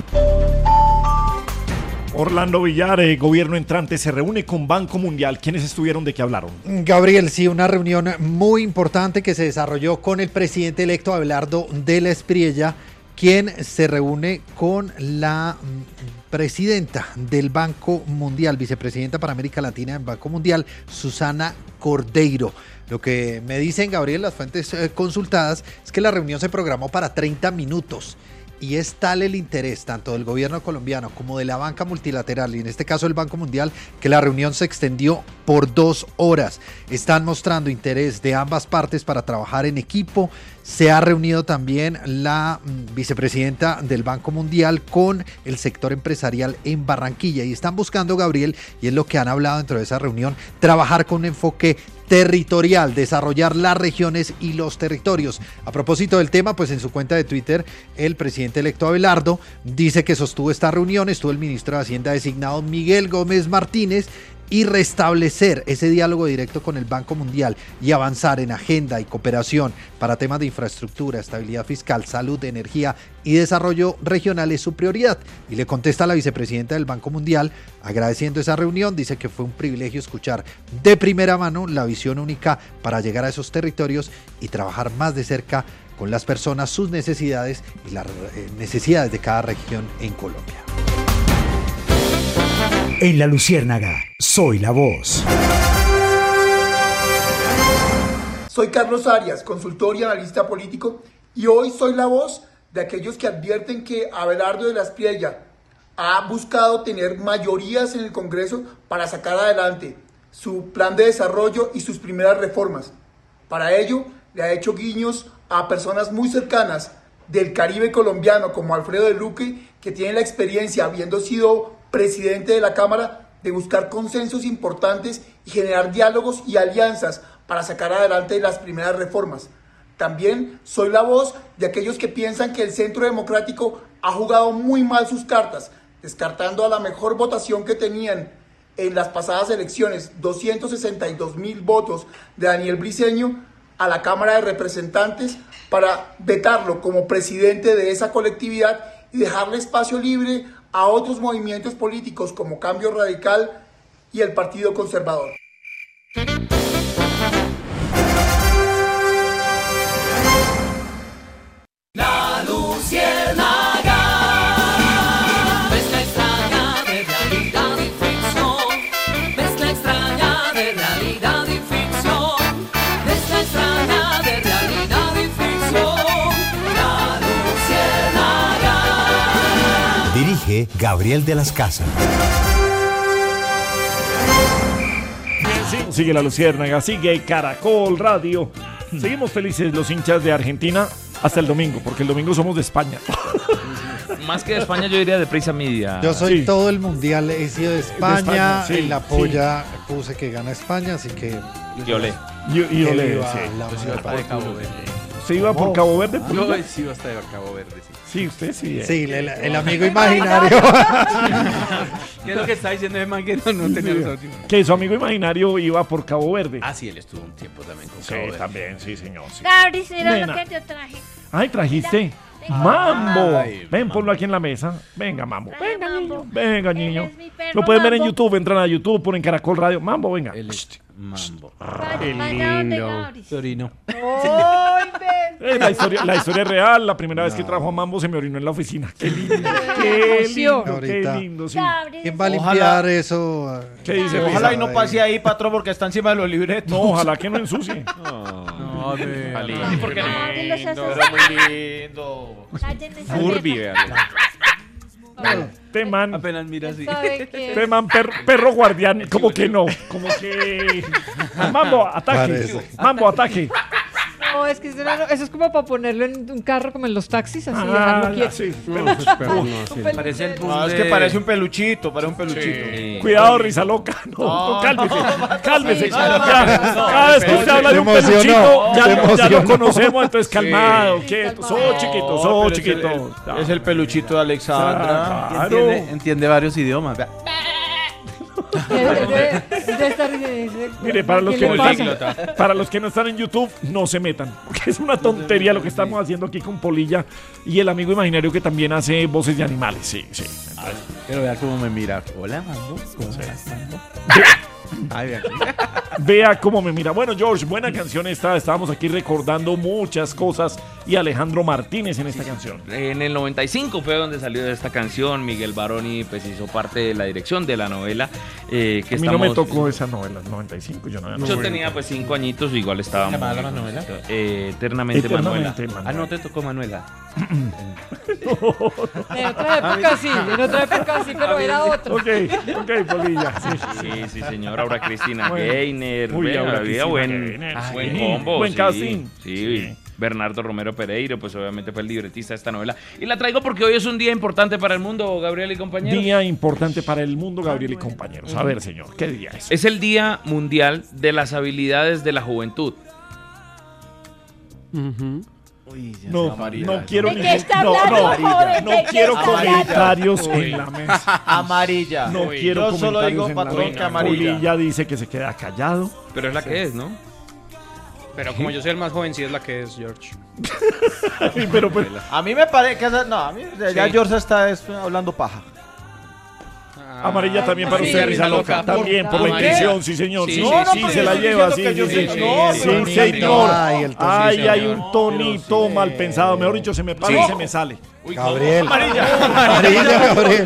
S2: Orlando Villar, gobierno entrante, se reúne con Banco Mundial. ¿Quiénes estuvieron? ¿De qué hablaron?
S7: Gabriel, sí, una reunión muy importante que se desarrolló con el presidente electo Abelardo de la Espriella, quien se reúne con la presidenta del Banco Mundial, vicepresidenta para América Latina del Banco Mundial, Susana Cordeiro. Lo que me dicen, Gabriel, las fuentes consultadas, es que la reunión se programó para 30 minutos y es tal el interés tanto del gobierno colombiano como de la banca multilateral y en este caso el Banco Mundial que la reunión se extendió por 2 horas. Están mostrando interés de ambas partes para trabajar en equipo. Se ha reunido también la vicepresidenta del Banco Mundial con el sector empresarial en Barranquilla y están buscando, Gabriel, y es lo que han hablado dentro de esa reunión, trabajar con un enfoque territorial, desarrollar las regiones y los territorios. A propósito del tema, pues en su cuenta de Twitter, el presidente electo Abelardo dice que sostuvo esta reunión, estuvo el ministro de Hacienda designado Miguel Gómez Martínez, y restablecer ese diálogo directo con el Banco Mundial y avanzar en agenda y cooperación para temas de infraestructura, estabilidad fiscal, salud, energía y desarrollo regional es su prioridad. Y le contesta a la vicepresidenta del Banco Mundial agradeciendo esa reunión, dice que fue un privilegio escuchar de primera mano la visión única para llegar a esos territorios y trabajar más de cerca con las personas, sus necesidades y las necesidades de cada región en Colombia.
S1: En La Luciérnaga, soy la voz.
S16: Soy Carlos Arias, consultor y analista político, y hoy soy la voz de aquellos que advierten que Abelardo de la Espriella ha buscado tener mayorías en el Congreso para sacar adelante su plan de desarrollo y sus primeras reformas. Para ello, le ha hecho guiños a personas muy cercanas del Caribe colombiano, como Alfredo de Luque, que tiene la experiencia, habiendo sido presidente de la Cámara, de buscar consensos importantes y generar diálogos y alianzas para sacar adelante las primeras reformas. También soy la voz de aquellos que piensan que el Centro Democrático ha jugado muy mal sus cartas, descartando a la mejor votación que tenían en las pasadas elecciones, 262.000 votos de Daniel Briceño, a la Cámara de Representantes para vetarlo como presidente de esa colectividad y dejarle espacio libre a otros movimientos políticos como Cambio Radical y el Partido Conservador.
S5: La Luciérnaga, mezcla extraña de realidad y ficción, mezcla extraña de realidad y ficción, mezcla extraña de realidad y ficción, La Luciérnaga.
S1: Dirige Gabriel de las Casas.
S2: Sigue La Luciérnaga, sigue Caracol Radio. Seguimos felices los hinchas de Argentina hasta el domingo, porque el domingo somos de España.
S3: Más que de España, yo diría de Prisa Media.
S7: Yo soy todo el mundial, he sido de España,
S2: sí,
S7: en la polla puse que gana España, así que...
S3: Y olé.
S2: Y olé, sí. ¿Se iba por Cabo Verde?
S3: No, sí iba hasta Cabo Verde, sí.
S2: Sí, usted sí.
S7: Sí, el amigo imaginario.
S3: ¿Qué es lo que está diciendo ese man que no tenía los últimos?
S2: Que su amigo imaginario iba por Cabo Verde.
S3: Ah, sí, él estuvo un tiempo también con
S2: Sí,
S3: Cabo Verde.
S2: también, sí, señor. Sí.
S11: Gabri, mira
S2: Nena.
S11: lo que yo traje.
S2: Ay, trajiste Mambo.
S3: Ay,
S2: Ven,
S3: Mambo.
S2: ponlo aquí en la mesa. Venga, Mambo.
S11: Venga, Mambo.
S2: Venga,
S11: Él
S2: niño.
S11: es mi perro
S2: Lo pueden ver en
S11: Mambo.
S2: YouTube. Entran a YouTube, ponen Caracol Radio. Mambo, venga.
S3: Él es Mambo.
S11: Vaya, vaya donde Gabri.
S3: Torino.
S11: ¡Ay, ven!
S2: La historia es real. La primera vez que trajo a Mambo se me orinó en la oficina. Qué lindo. Qué lindo. Qué
S7: Ahorita.
S2: lindo, sí.
S11: Gabri,
S7: ¿Quién va a limpiar eso?
S2: ¿Qué dice?
S4: Ojalá
S2: Pisa?
S4: y no pase ahí, patrón, porque está encima de los libretos.
S2: No, ojalá que no ensucie.
S3: No,
S2: ¿Por qué no?
S11: Gabri, los haces.
S4: Era muy lindo.
S11: Callen esa
S3: Furby,
S11: mierda.
S3: vean.
S2: Te man.
S3: Apenas mira así.
S11: ¿Sabe qué?
S2: Te man, perro guardián. Como que no. Como que. Mambo, ataque.
S7: Parece.
S2: Mambo, ataque.
S6: No, es que eso es como para ponerlo en un carro como en los taxis, así
S2: Ah,
S6: dejarlo quieto.
S2: sí.
S3: Parece el
S4: No, es que parece un peluchito, parece un peluchito.
S2: Cuidado, risa loca. No, cálmese. Cálmese.
S6: Sí,
S2: Cada vez que usted habla de un
S7: Se emocionó,
S2: peluchito,
S7: se
S2: ya lo
S7: emocionó.
S2: conocemos, entonces calmado,
S6: Sí,
S2: quieto.
S6: calmado.
S2: Sos chiquito, sos chiquito.
S4: Es el peluchito de Alexandra.
S2: Claro.
S3: Entiende varios idiomas. Vea.
S6: De estar
S2: Mire, para los,
S6: ¿qué
S2: que
S6: le
S2: no
S6: pasa?
S2: están, para los que no están en YouTube, no se metan, porque es una tontería lo que estamos haciendo aquí con Polilla y el amigo imaginario que también hace voces de animales. Sí, sí.
S3: Pero vea cómo me mira. Hola, Mambo. ¿Cómo estás, Mambo? Ay, vea.
S2: Vea cómo me mira. Bueno, George, buena canción esta. Estábamos aquí recordando muchas cosas y Alejandro Martínez en esta canción.
S3: En el 95 fue donde salió esta canción. Miguel Baroni pues hizo parte de la dirección de la novela. Que
S2: A mí no me tocó esa novela, 95. Yo
S3: tenía pues 5 añitos, igual estábamos.
S10: ¿Llamaba la Manuela?
S3: Eternamente Manuela.
S2: Manuela.
S10: Ah, no te tocó Manuela.
S6: En otra época sí, pero era otro.
S2: Ok, Polilla.
S3: Sí, señor. Aura Cristina Gainer.
S2: Había
S3: buen combo.
S2: Buen casting.
S3: Sí. Bernardo Romero Pereiro, pues obviamente fue el libretista de esta novela. Y la traigo porque hoy es un día importante para el mundo, Gabriel y compañeros.
S2: Día importante para el mundo, Gabriel y compañeros. A ver, señor, ¿qué día es?
S3: Es el Día Mundial de las Habilidades de la Juventud.
S2: No quiero
S11: ¿De qué está hablando, joven?
S2: no quiero comentarios en la mesa.
S4: Amarilla.
S2: No quiero
S4: Yo solo
S2: comentarios
S4: digo,
S2: en la
S4: patrón,
S2: mesa.
S4: que amarilla.
S2: Polilla dice que se queda callado.
S3: Pero es la que es, ¿no?
S17: Pero como yo soy el más joven, sí es la que es George.
S2: Sí, pero pues,
S4: A mí me parece que ya George está hablando paja.
S2: amarilla también para usted, risa loca. También por la
S17: Amarilla.
S2: intención, sí, señor. Sí,
S4: pero
S2: se
S4: yo
S2: la
S4: estoy
S2: lleva,
S4: diciendo
S2: sí.
S4: que yo soy-
S2: Sí, señor.
S7: Ay,
S2: Hay un tonito mal pensado. Mejor dicho, se me para y se me sale.
S7: Gabriel.
S4: Amarilla.
S7: Gabriel.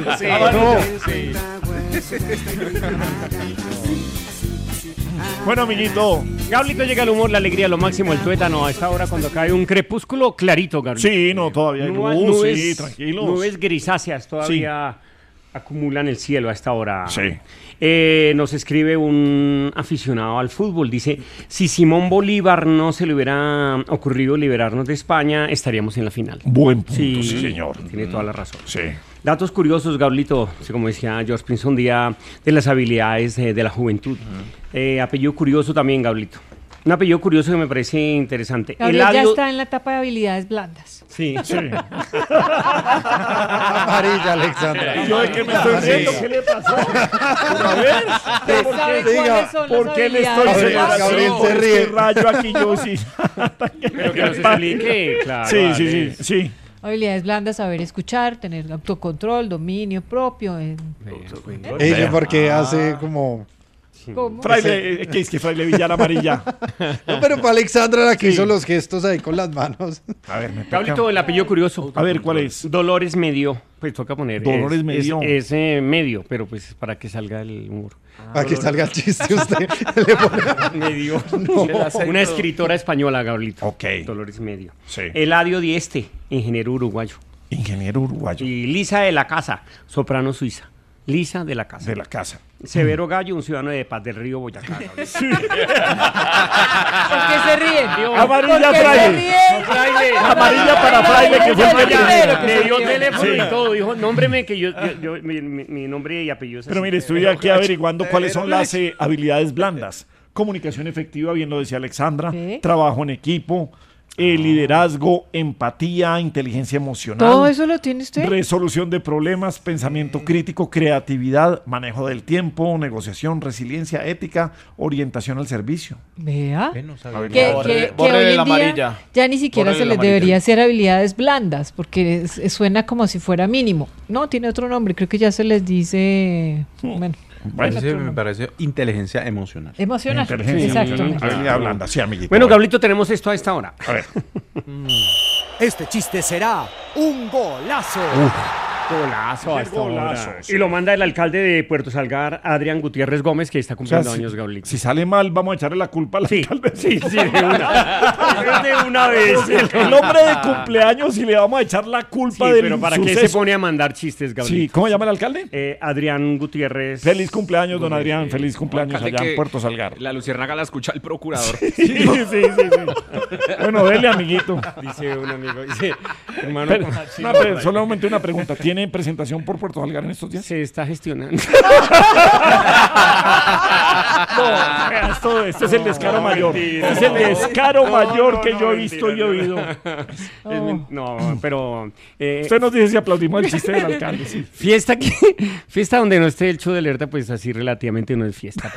S2: Bueno, amiguito.
S12: Gablito, llega el humor, la alegría, lo máximo, el tuétano. A esta hora cuando cae un crepúsculo clarito, Gabriel.
S2: Sí, no, todavía hay luz, sí, tranquilos.
S12: Nubes grisáceas todavía acumulan el cielo a esta hora.
S2: Sí.
S12: Nos escribe un aficionado al fútbol. Dice, si Simón Bolívar no se le hubiera ocurrido liberarnos de España, estaríamos en la final.
S2: Buen punto, sí, señor.
S12: Tiene toda la razón.
S2: Sí.
S12: Datos curiosos, Gablito, como decía George Pinson, día de las habilidades de la juventud. Apellido curioso también, Gablito. Un apellido curioso que me parece interesante.
S6: Gabriel ya está en la etapa de habilidades blandas.
S12: Sí.
S7: Amarilla, Alexandra.
S2: Yo de que me estoy riendo, ¿qué le pasó? A ver, ¿por qué le estoy
S7: Gabriel se ríe.
S2: rayo aquí yo sí?
S12: Pero que nos explique, claro.
S2: Sí.
S6: Habilidades blandas, saber escuchar, tener autocontrol, dominio propio.
S7: Ella porque hace como...
S6: ¿Cómo?
S2: Fraile, ¿qué es que Fraile Villar amarilla?
S7: No, pero para Alexandra la que hizo los gestos ahí con las manos.
S2: A ver,
S12: Gablito, el apellido curioso.
S2: A ver, ¿cuál es?
S12: Dolores Medio. Pues toca poner.
S2: Dolores Medio.
S12: Es medio, pero pues para que salga el humor.
S7: Para que salga el chiste usted. Le pone...
S12: Medio.
S7: No.
S12: Una escritora española, Gablito.
S2: Ok.
S12: Dolores Medio.
S2: Sí.
S12: Eladio Dieste, ingeniero uruguayo.
S2: Ingeniero uruguayo.
S12: Y Lisa de la Casa, soprano suiza. Lisa de la Casa.
S2: De la Casa.
S12: Severo Gallo, un ciudadano de Paz del Río, Boyacá.
S6: ¿Por qué se ríen?
S2: Amarilla, Fraile. Amarilla para Fraile, que fue el primero.
S12: Le dio teléfono y todo. Dijo, nómbreme que mi nombre y apellido es
S2: Pero
S12: así.
S2: mire, estoy aquí averiguando cuáles son las habilidades blandas. Comunicación efectiva, bien lo decía Alexandra.
S6: ¿Sí?
S2: Trabajo en equipo. Liderazgo, empatía, inteligencia emocional.
S6: ¿Todo eso lo tiene usted?
S2: Resolución de problemas, pensamiento crítico, creatividad, manejo del tiempo, negociación, resiliencia, ética, orientación al servicio.
S6: Vea.
S4: Que
S6: hoy
S4: borre
S6: en
S4: la
S6: día
S4: amarilla.
S6: ya ni siquiera
S4: Borre
S6: se
S4: la
S6: les
S4: amarilla.
S6: debería hacer habilidades blandas, porque suena como si fuera mínimo. No, tiene otro nombre, creo que ya se les dice... Bueno,
S17: Me parece inteligencia emocional.
S6: emocional.
S2: Inteligencia,
S6: Exactamente.
S2: habilidad blanda, sí, amiguito.
S12: Bueno, Gablito, tenemos esto a esta hora.
S2: A ver.
S1: Este chiste será un golazo.
S12: Golazo a esta
S2: golazo,
S12: hora.
S2: sí.
S12: Y lo manda el alcalde de Puerto Salgar, Adrián Gutiérrez Gómez, que está
S2: O sea,
S12: cumpliendo años, Gablito.
S2: si sale mal, vamos a echarle la culpa al alcalde.
S12: Sí, de una. De una vez.
S2: El hombre de cumpleaños y le vamos a echar la culpa del
S12: pero ¿para qué
S2: suceso.
S12: se pone a mandar chistes, Gablito?
S2: Sí, ¿cómo se llama el alcalde?
S12: Adrián Gutiérrez.
S2: Feliz cumpleaños, don Adrián. Feliz cumpleaños allá en Puerto Salgar.
S3: La luciérnaga la escucha el procurador.
S2: Sí. Bueno, dele, amiguito.
S12: Dice un amigo, dice, hermano.
S2: Pero solamente una pregunta. ¿Tiene presentación por Puerto Salgar en estos días?
S12: Se está gestionando.
S2: No, esto es el descaro mayor. Este es el descaro mayor que yo he visto y oído.
S12: No, pero...
S2: Usted nos dice si aplaudimos el chiste del alcalde. Sí.
S12: Fiesta donde no esté el show de alerta, pues así relativamente no es fiesta.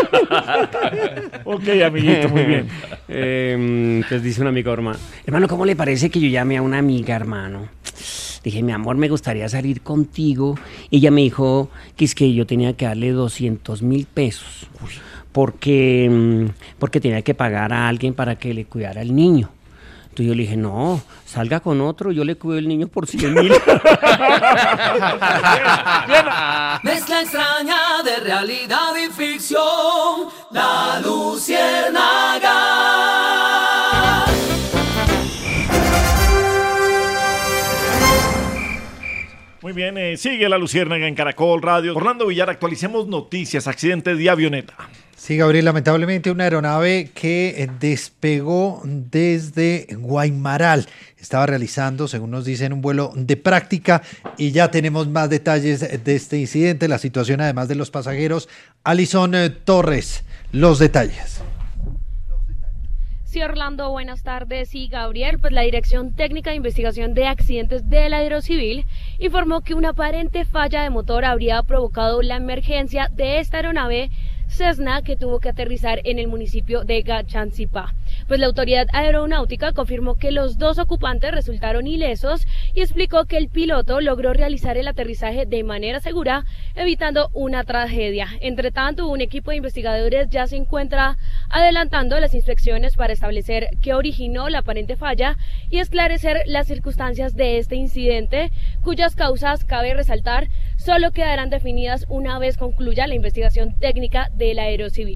S2: Ok, amiguito, muy bien.
S12: Entonces dice un amigo, hermano, ¿cómo le parece que yo llame a una amiga, hermano? Dije, mi amor, me gustaría salir contigo. Y ella me dijo que es que yo tenía que darle 200,000 pesos porque tenía que pagar a alguien para que le cuidara al niño. Entonces yo le dije, no, salga con otro, yo le cuido el niño por 100,000.
S5: Mezcla extraña de realidad y ficción, La Luciérnaga.
S2: Muy bien, sigue la Luciérnaga en Caracol Radio. Orlando Villar, actualicemos noticias, accidente de avioneta.
S7: Sí, Gabriel, lamentablemente una aeronave que despegó desde Guaymaral. Estaba realizando, según nos dicen, un vuelo de práctica y ya tenemos más detalles de este incidente, la situación además de los pasajeros. Alison Torres, los detalles.
S18: Sí, Orlando, buenas tardes. Sí, Gabriel, pues la Dirección Técnica de Investigación de Accidentes de la Aerocivil informó que una aparente falla de motor habría provocado la emergencia de esta aeronave Cessna que tuvo que aterrizar en el municipio de Gachancipá. Pues la autoridad aeronáutica confirmó que los dos ocupantes resultaron ilesos y explicó que el piloto logró realizar el aterrizaje de manera segura, evitando una tragedia. Entre tanto, un equipo de investigadores ya se encuentra adelantando las inspecciones para establecer qué originó la aparente falla y esclarecer las circunstancias de este incidente, cuyas causas, cabe resaltar, solo quedarán definidas una vez concluya la investigación técnica de la Aerocivil.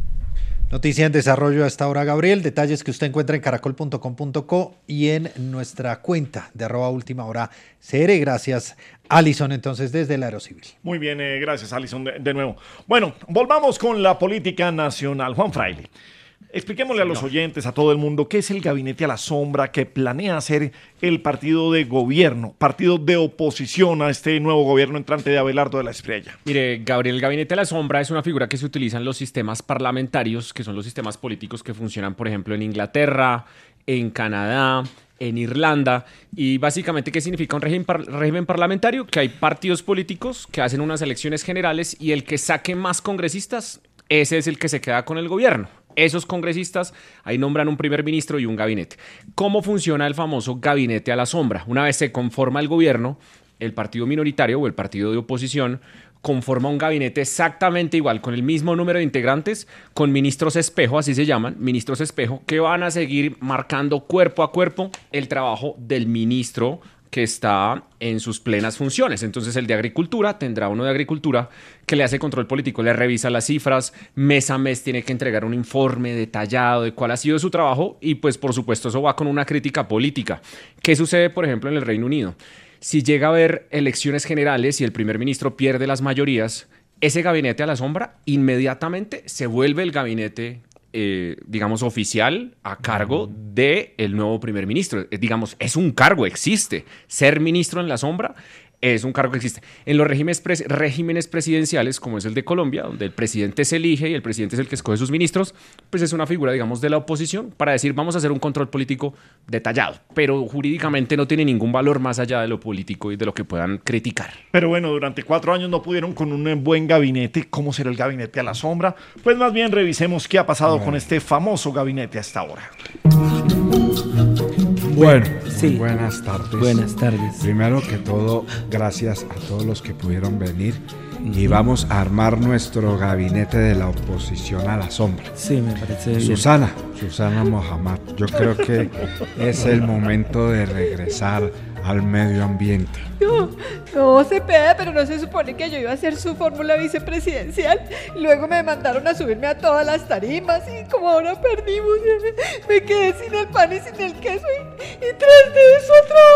S7: Noticia en desarrollo a esta hora, Gabriel. Detalles que usted encuentra en caracol.com.co y en nuestra cuenta de @ultimahora.cr. Gracias, Alison, entonces, desde la Aerocivil.
S2: Muy bien, gracias, Alison, de nuevo. Bueno, volvamos con la política nacional. Juan Fraile, expliquémosle a los oyentes, a todo el mundo, qué es el Gabinete a la Sombra que planea hacer el partido de gobierno, partido de oposición a este nuevo gobierno entrante de Abelardo de la Espriella.
S3: Mire, Gabriel, el Gabinete a la Sombra es una figura que se utiliza en los sistemas parlamentarios, que son los sistemas políticos que funcionan, por ejemplo, en Inglaterra, en Canadá, en Irlanda. Y básicamente, ¿qué significa un régimen parlamentario? Que hay partidos políticos que hacen unas elecciones generales y el que saque más congresistas, ese es el que se queda con el gobierno. Esos congresistas ahí nombran un primer ministro y un gabinete. ¿Cómo funciona el famoso Gabinete a la Sombra? Una vez se conforma el gobierno, el partido minoritario o el partido de oposición conforma un gabinete exactamente igual, con el mismo número de integrantes, con ministros espejo, así se llaman, ministros espejo, que van a seguir marcando cuerpo a cuerpo el trabajo del ministro que está en sus plenas funciones. Entonces el de Agricultura tendrá uno de Agricultura que le hace control político, le revisa las cifras, mes a mes tiene que entregar un informe detallado de cuál ha sido su trabajo y pues por supuesto eso va con una crítica política. ¿Qué sucede, por ejemplo, en el Reino Unido? Si llega a haber elecciones generales y el primer ministro pierde las mayorías, ese Gabinete a la Sombra inmediatamente se vuelve el gabinete digamos, oficial a cargo del nuevo primer ministro. Digamos, es un cargo, existe. Ser ministro en la sombra es un cargo que existe. En los regímenes presidenciales, como es el de Colombia, donde el presidente se elige y el presidente es el que escoge sus ministros, pues es una figura, digamos, de la oposición para decir, vamos a hacer un control político detallado, pero jurídicamente no tiene ningún valor más allá de lo político y de lo que puedan criticar.
S2: Pero bueno, durante 4 años no pudieron con un buen gabinete. ¿Cómo será el Gabinete a la Sombra? Pues más bien revisemos qué ha pasado con este famoso gabinete hasta ahora.
S10: Bueno,
S19: sí.
S10: Buenas tardes.
S19: Buenas tardes.
S10: Primero que todo, gracias a todos los que pudieron venir y vamos a armar nuestro gabinete de la oposición a la sombra.
S19: Sí, me parece bien.
S10: Susana Mohamed, yo creo que es el momento de regresar al medio ambiente.
S6: No, Cepeda, pero no se supone que yo iba a hacer su fórmula vicepresidencial. Luego me mandaron a subirme a todas las tarimas y como ahora perdimos, me quedé sin el pan y sin el queso y tras de eso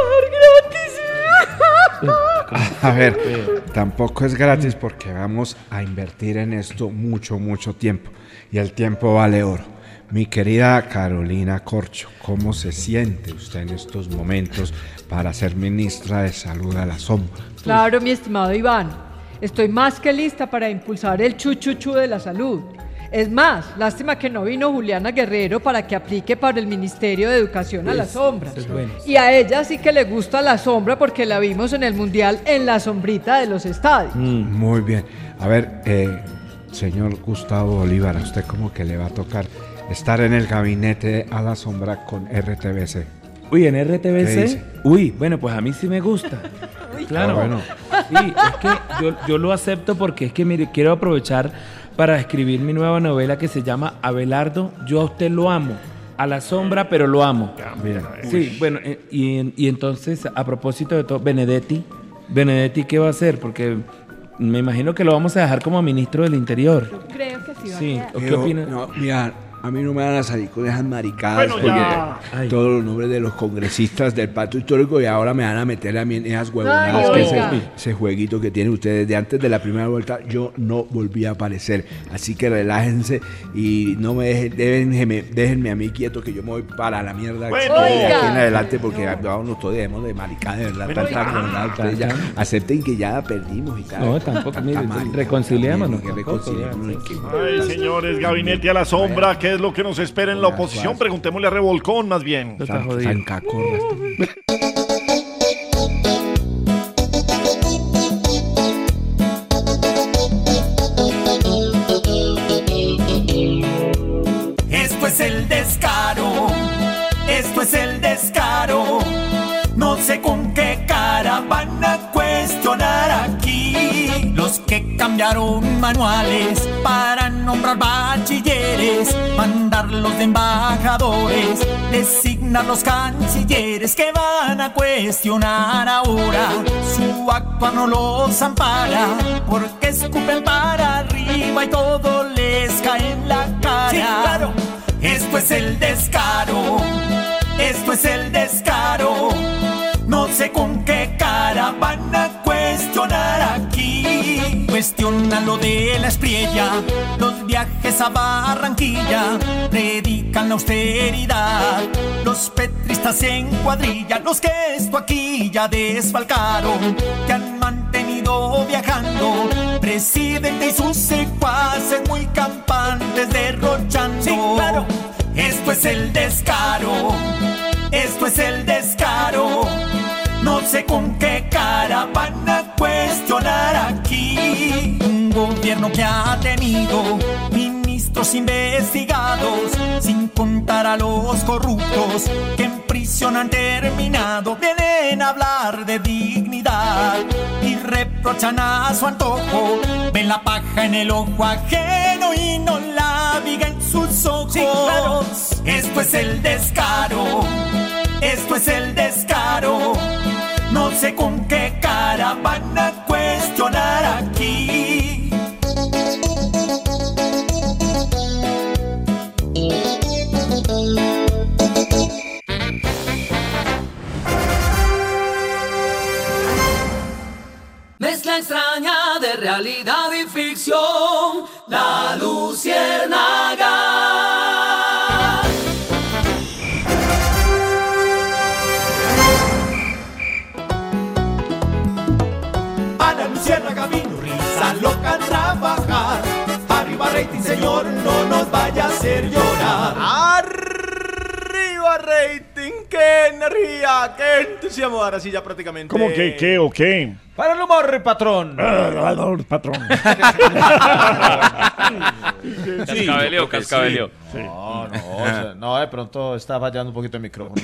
S6: a trabajar gratis.
S10: A ver, tampoco es gratis porque vamos a invertir en esto mucho tiempo y el tiempo vale oro. Mi querida Carolina Corcho, ¿cómo se siente usted en estos momentos para ser ministra de Salud a la Sombra?
S6: Claro, mi estimado Iván, estoy más que lista para impulsar el chuchuchu de la salud. Es más, lástima que no vino Juliana Guerrero para que aplique para el Ministerio de Educación a la Sombra. Y a ella sí que le gusta la sombra porque la vimos en el Mundial en la sombrita de los estadios.
S10: Muy bien. A ver, señor Gustavo Bolívar, ¿a usted cómo que le va a tocar estar en el Gabinete a la Sombra con RTBC?
S19: Uy, ¿en RTBC? Uy, bueno, pues a mí sí me gusta. Claro. Bueno. Sí, es que yo lo acepto porque es que, mire, quiero aprovechar para escribir mi nueva novela que se llama Abelardo, yo a usted lo amo. A la sombra, pero lo amo.
S10: Bien.
S19: Sí, bueno, y entonces, a propósito de todo, Benedetti, ¿qué va a hacer? Porque me imagino que lo vamos a dejar como ministro del Interior.
S6: Yo creo que sí va a
S19: sí.
S6: quedar.
S19: ¿Qué opina?
S10: No, mira, A mí no me van a salir con esas maricadas porque todos los nombres de los congresistas del pacto histórico y ahora me van a meter a mí en esas huevonadas. Ese jueguito que tienen ustedes de antes de la primera vuelta, yo no volví a aparecer. Así que relájense y no me déjenme a mí quieto que yo me voy para la mierda de aquí en adelante porque no todos dejemos de maricada, de verdad. Ustedes ya acepten que ya perdimos y tal.
S19: No, tampoco, mire, reconciliémonos.
S2: Ay, señores, gabinete a la sombra, ¿qué es lo que nos espera en la oposición? Preguntémosle a Revolcón, más bien.
S15: Esto es el descaro, esto es el descaro. No sé con qué cara van a cuestionar aquí los que cambiaron manuales para nombrar bachilleres, mandarlos de embajadores, designar los cancilleres que van a cuestionar ahora. Su actuar no los ampara porque escupen para arriba y todo les cae en la cara. Sí, claro. Esto es el descaro, esto es el descaro. No sé con qué cara van a cuestionar aquí. Cuestionan lo de la Espriella, los viajes a Barranquilla, predican la austeridad. Los petristas en cuadrilla, los que esto aquí ya desfalcaron, que han mantenido viajando, presidente y sus secuaces muy campantes derrochando. Sí, claro. Esto es el descaro, esto es el descaro. No sé con qué cara van a cuestionar aquí. Un gobierno que ha tenido ministros investigados, sin contar a los corruptos que en prisión han terminado. Vienen a hablar de dignidad y reprochan a su antojo. Ven la paja en el ojo ajeno y no la viga en sus ojos. Sí, claro. Esto es el descaro, esto es el descaro. No sé con qué cara van a cuestionar aquí.
S5: Mezcla extraña de realidad y ficción, La Luciérnaga.
S15: Luciérnaga vino, risa loca, trabajar. Arriba rating, señor, no nos vaya a hacer llorar.
S4: Arriba rating, qué energía, qué entusiasmo. Ahora sí ya prácticamente.
S2: ¿Cómo que qué o qué?
S4: Para el humor, patrón.
S2: Patrón.
S3: Cascabeleo.
S4: Sí. No, de pronto está fallando un poquito el micrófono.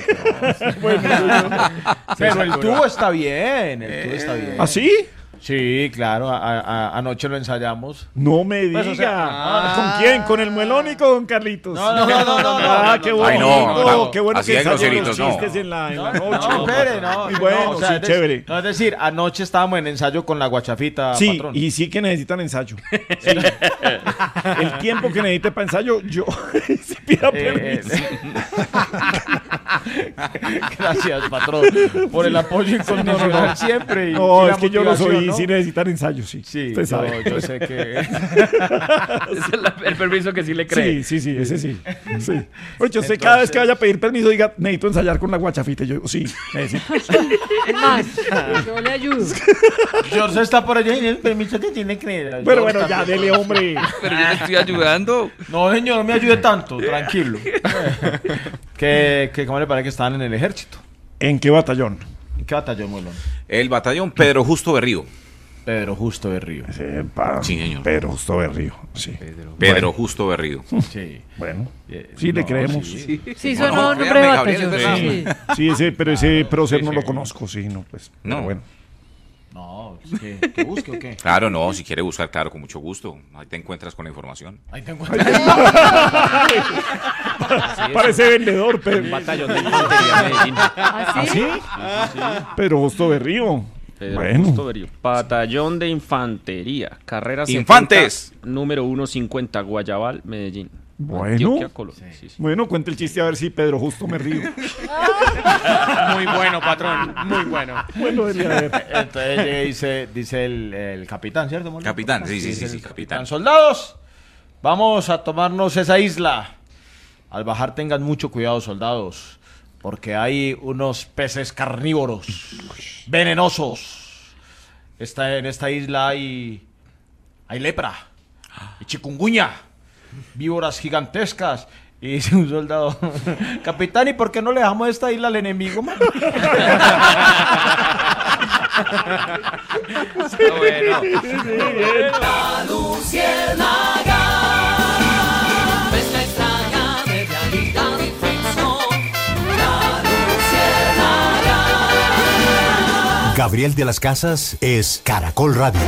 S4: Pero el tubo está bien,
S2: ¿Ah, sí?
S4: Sí, claro, anoche lo ensayamos.
S2: No me diga. Pues, ¿con quién? ¿Con el Muelón y con Carlitos?
S4: No.
S2: Qué bueno. Qué bueno
S20: así
S2: que
S20: ensayan
S2: los chistes en la noche.
S4: No,
S2: bueno, sí, chévere.
S4: Es decir, anoche estábamos en ensayo con la guachafita,
S2: sí,
S4: patrón.
S2: Y sí que necesitan ensayo. Sí. El tiempo que necesite para ensayo, yo sí pido permiso.
S4: Gracias, patrón, por el apoyo incondicional siempre.
S2: No, es que yo lo soy, ¿no? Sí necesitan ensayo, sí.
S4: Sí, yo sé que...
S3: Es el permiso que sí le cree.
S2: Sí, ese sí. Oye, yo sé, cada vez que vaya a pedir permiso, diga, necesito ensayar con la guachafita. Yo digo, sí, necesito.
S6: Es más, yo le ayudo.
S4: George está por allá y el permiso que tiene que creer.
S2: Pero bueno, ya, dele, hombre.
S3: Pero yo le estoy ayudando.
S4: No, señor, no me ayude tanto, tranquilo. ¿Cómo le parece que estaban en el ejército?
S2: ¿En qué batallón?
S4: ¿En qué batallón, Molón?
S20: El batallón Pedro Justo Berrío.
S4: Pedro Justo Berrío.
S20: Sí, señor.
S2: Pedro Justo Berrío, sí.
S20: Pedro Justo Berrío.
S2: Sí. Bueno, sí, le creemos.
S6: Sí, sonó nombre de batallón.
S2: Sí, pero ese prócer no lo conozco, sí, no, pues.
S20: No.
S2: Bueno.
S4: No, ¿que busque o qué?
S20: Claro, no, si quiere buscar, claro, con mucho gusto. Ahí te encuentras con la información.
S4: Ahí te encuentras.
S2: Parece vendedor, pero.
S3: Un batallón de infantería Medellín.
S6: ¿Ah, sí?
S2: Sí. Pedro Justo Berrío.
S3: Bueno. Justo Berrío. Batallón de infantería. Carrera
S20: Infantes.
S3: 70, número 150, Guayabal, Medellín.
S2: Bueno, bueno, cuente el chiste a ver si Pedro Justo me río.
S4: Muy bueno, patrón, muy bueno.
S2: Bueno,
S4: entonces dice el capitán, ¿cierto, Molina?
S20: Capitán, sí, capitán.
S4: Soldados, vamos a tomarnos esa isla. Al bajar tengan mucho cuidado, soldados, porque hay unos peces carnívoros, venenosos. En esta isla hay lepra y chikungunya, víboras gigantescas. Y dice un soldado, capitán, ¿y por qué no le dejamos esta isla al enemigo, man?
S5: Bueno. La luciérnaga, pesca extraña de realidad y ficción. La luciérnaga.
S1: Gabriel de las Casas es Caracol Radio.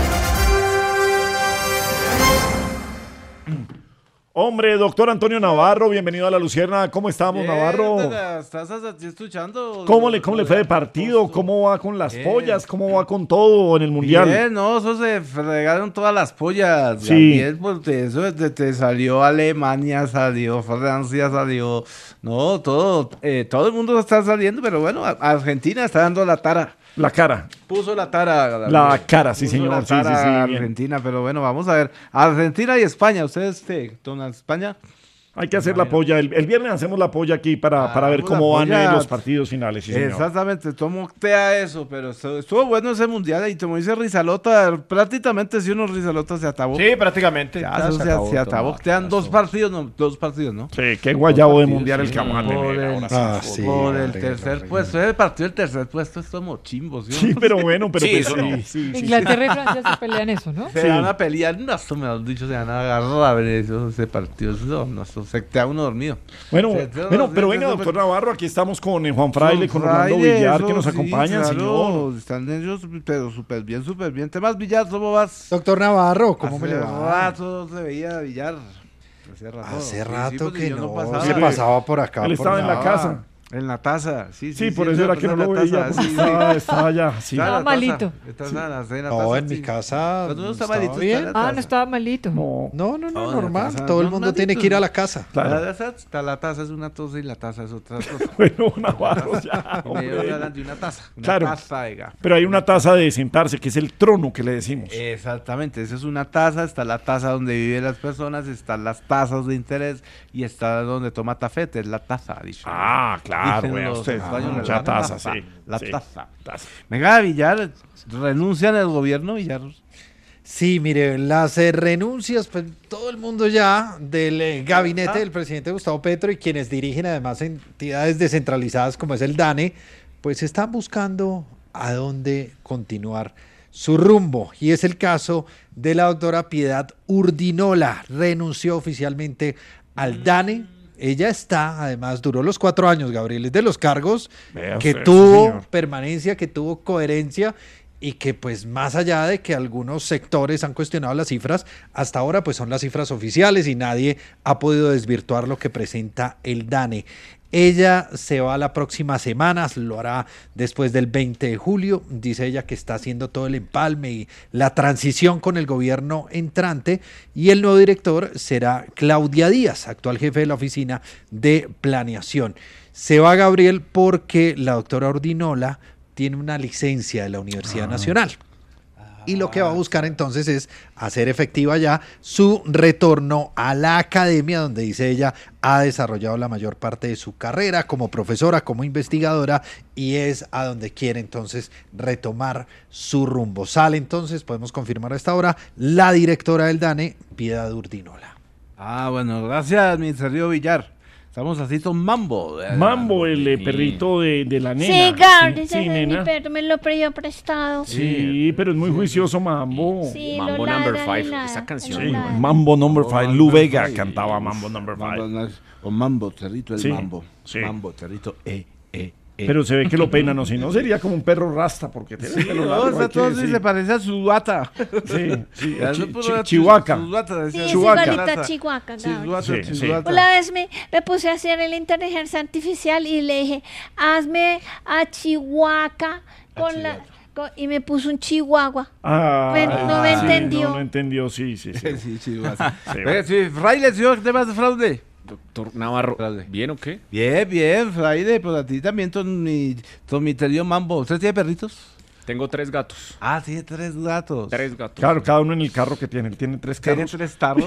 S2: Hombre, doctor Antonio Navarro, bienvenido a La Luciérnaga. ¿Cómo estamos, Navarro?
S10: ¿Estás escuchando?
S2: ¿Cómo le fue de partido? ¿Cómo va con las pollas? ¿Cómo va con todo en el Mundial?
S10: Bien, no, eso se fregaron todas las pollas.
S2: Sí.
S10: Gabriel, pues eso te salió Alemania, salió Francia, salió... No, todo el mundo está saliendo, pero bueno, Argentina está dando la tara.
S2: La cara.
S10: Puso la tara.
S2: La cara, sí, señor.
S10: La tara
S2: sí,
S10: Argentina, pero bueno, vamos a ver. Argentina y España. ¿Ustedes toman España?
S2: Hay que hacer la polla. El viernes hacemos la polla aquí para ver cómo van los partidos finales. Sí,
S10: exactamente, tomo tea eso, pero estuvo bueno ese mundial. Y como dice Rizalota, prácticamente si uno Rizalota se acabó.
S4: Sí, prácticamente.
S10: Ya, se acabó. Quedan dos partidos, ¿no?
S2: Sí, qué guayabo de mundial el que vamos a tener.
S10: Por el tercer puesto. Ese partido del tercer puesto es como chimbo, ¿sí?
S2: Sí, pero bueno,
S6: sí. Inglaterra y Francia se pelean eso, ¿no?
S10: Se van a pelear, no, esto me han dicho, se van a agarrar a ver ese partido. No, se queda uno dormido.
S2: Bueno, pero venga, doctor Navarro, aquí estamos con Juan Fraile, con Orlando Villar, que nos acompañan, señor.
S10: Están ellos, pero súper bien. Temas Villar, ¿cómo vas?
S7: Doctor Navarro, ¿cómo me le va?
S10: Hace rato se veía Villar.
S7: Hace rato que no pasaba por acá.
S2: Él estaba en la casa.
S10: En la taza, sí.
S2: Sí, por eso era que no lo veía. Estaba allá.
S6: Estaba malito.
S7: No, en mi casa.
S10: No estaba malito.
S6: No estaba malito.
S7: No, normal. Todo el mundo tiene que ir a la casa.
S10: La taza es una taza y la taza es otra cosa.
S2: Bueno, Navarro, ya.
S10: De una taza.
S2: Claro. Pero hay una taza de sentarse, que es el trono que le decimos.
S10: Exactamente. Esa es una taza. Está la taza donde viven las personas. Están las tazas de interés. Y está donde toma tafete. Es la taza.
S2: Ah, claro. Mucha taza, sí.
S10: La taza. Venga, Villar, ¿renuncian al gobierno, Villar?
S7: Sí, mire, las renuncias, pues todo el mundo ya del gabinete del presidente Gustavo Petro y quienes dirigen además entidades descentralizadas como es el DANE, pues están buscando a dónde continuar su rumbo. Y es el caso de la doctora Piedad Urdinola. Renunció oficialmente al DANE. Ella además, duró los 4 años, Gabriel, es de los cargos que tuvo permanencia, que tuvo coherencia y que pues más allá de que algunos sectores han cuestionado las cifras, hasta ahora pues son las cifras oficiales y nadie ha podido desvirtuar lo que presenta el DANE. Ella se va la próxima semana, lo hará después del 20 de julio. Dice ella que está haciendo todo el empalme y la transición con el gobierno entrante. Y el nuevo director será Claudia Díaz, actual jefe de la Oficina de Planeación. Se va Gabriel porque la doctora Urdinola tiene una licencia de la Universidad Nacional. Y lo que va a buscar entonces es hacer efectiva ya su retorno a la academia, donde dice ella ha desarrollado la mayor parte de su carrera como profesora, como investigadora, y es a donde quiere entonces retomar su rumbo. Sale entonces, podemos confirmar a esta hora, la directora del DANE, Piedad Urdinola.
S10: Bueno, gracias, Ministerio Villar. Estamos así con Mambo.
S2: Mambo, el perrito de la nena.
S11: Sí, Gabriel, ese es mi perro, me lo pidió prestado.
S2: Sí, pero es muy juicioso Mambo.
S11: Sí,
S3: Mambo Number 5, esa canción.
S2: Sí, Mambo Number 5, Lu Vega cantaba Mambo Number 5.
S10: O Mambo, Territo, el Mambo.
S2: Sí.
S10: Mambo, Territo,
S2: Pero se ve que lo peinan, o si no sería como un perro rasta, porque tiene el pelo largo.
S10: Entonces se parece a Suduata.
S2: Sí. Chihuahua.
S11: Sí, es igualita a Chihuahua. Una vez me puse a hacer la inteligencia artificial y le dije, hazme a Chihuahua y me puso un chihuahua. No me
S2: sí,
S11: entendió.
S2: No entendió, sí.
S10: Fraile, señor, temas de fraude.
S3: Doctor Navarro, ¿bien o qué?
S10: Bien, Fraile, pues a ti también, ton mi querido Mambo. ¿Usted tiene perritos?
S3: Tengo 3 gatos.
S10: Tiene 3 gatos.
S3: 3 gatos.
S2: Claro, cada uno en el carro que tiene. Él tiene 3 carros.
S10: ¿Tiene 3 tarros?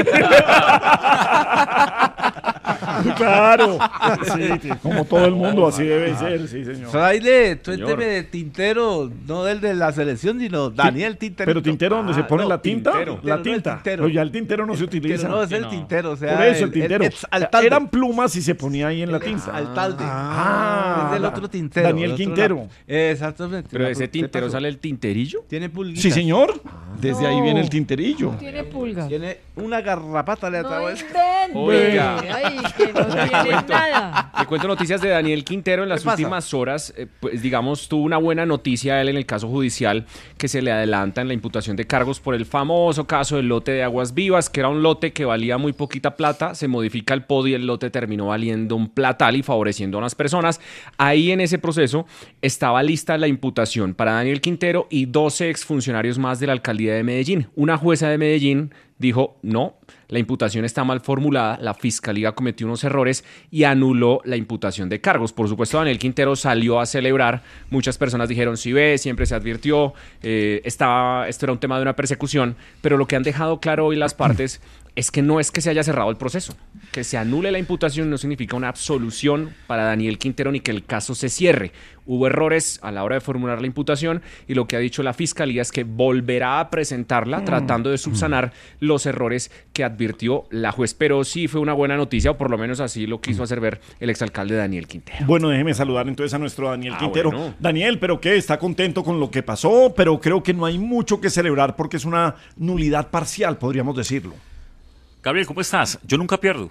S2: Claro. Sí, como todo el mundo, así debe ser, sí, señor.
S10: Fraile, cuénteme de Tintero, no del de la selección, sino Daniel Tintero.
S2: Pero Tintero, ¿donde se pone la tinta?
S10: Tintero.
S2: La tinta. Pero ya el tintero no se utiliza.
S10: No, es el tintero, o sea.
S2: Por eso el tintero.
S10: Altalde.
S2: Eran plumas y se ponía ahí en la tinta.
S10: Altalde.
S2: Es
S10: del otro Tintero.
S2: Daniel Quintero.
S10: Exactamente.
S3: Pero de ese tintero sale el tinterillo.
S10: Tiene pulguitas.
S2: Sí, señor. Desde ahí viene el tinterillo.
S6: Tiene pulgas.
S10: Tiene una garrapata le atraviesa.
S3: Oiga.
S6: Ay, que no tiene nada.
S3: Te cuento noticias de Daniel Quintero en las últimas horas. Pues digamos, tuvo una buena noticia él en el caso judicial que se le adelanta en la imputación de cargos por el famoso caso del lote de Aguas Vivas, que era un lote que valía muy poquita plata. Se modifica el POD y el lote terminó valiendo un platal y favoreciendo a unas personas. Ahí en ese proceso estaba lista la imputación para Daniel Quintero y 12 exfuncionarios más de la alcaldía de Medellín. Una jueza de Medellín dijo no, la imputación está mal formulada, la fiscalía cometió unos errores y anuló la imputación de cargos. Por supuesto, Daniel Quintero salió a celebrar, muchas personas dijeron, sí ve, siempre se advirtió, esto era un tema de una persecución, pero lo que han dejado claro hoy las partes es que no es que se haya cerrado el proceso. Que se anule la imputación no significa una absolución para Daniel Quintero ni que el caso se cierre. Hubo errores a la hora de formular la imputación y lo que ha dicho la fiscalía es que volverá a presentarla tratando de subsanar los errores que advirtió la juez. Pero sí fue una buena noticia, o por lo menos así lo quiso hacer ver el exalcalde Daniel Quintero.
S2: Bueno, déjeme saludar entonces a nuestro Daniel Quintero.
S3: Bueno.
S2: Daniel, ¿pero qué? ¿Está contento con lo que pasó? Pero creo que no hay mucho que celebrar porque es una nulidad parcial, podríamos decirlo.
S20: Gabriel, ¿cómo estás? Yo nunca pierdo.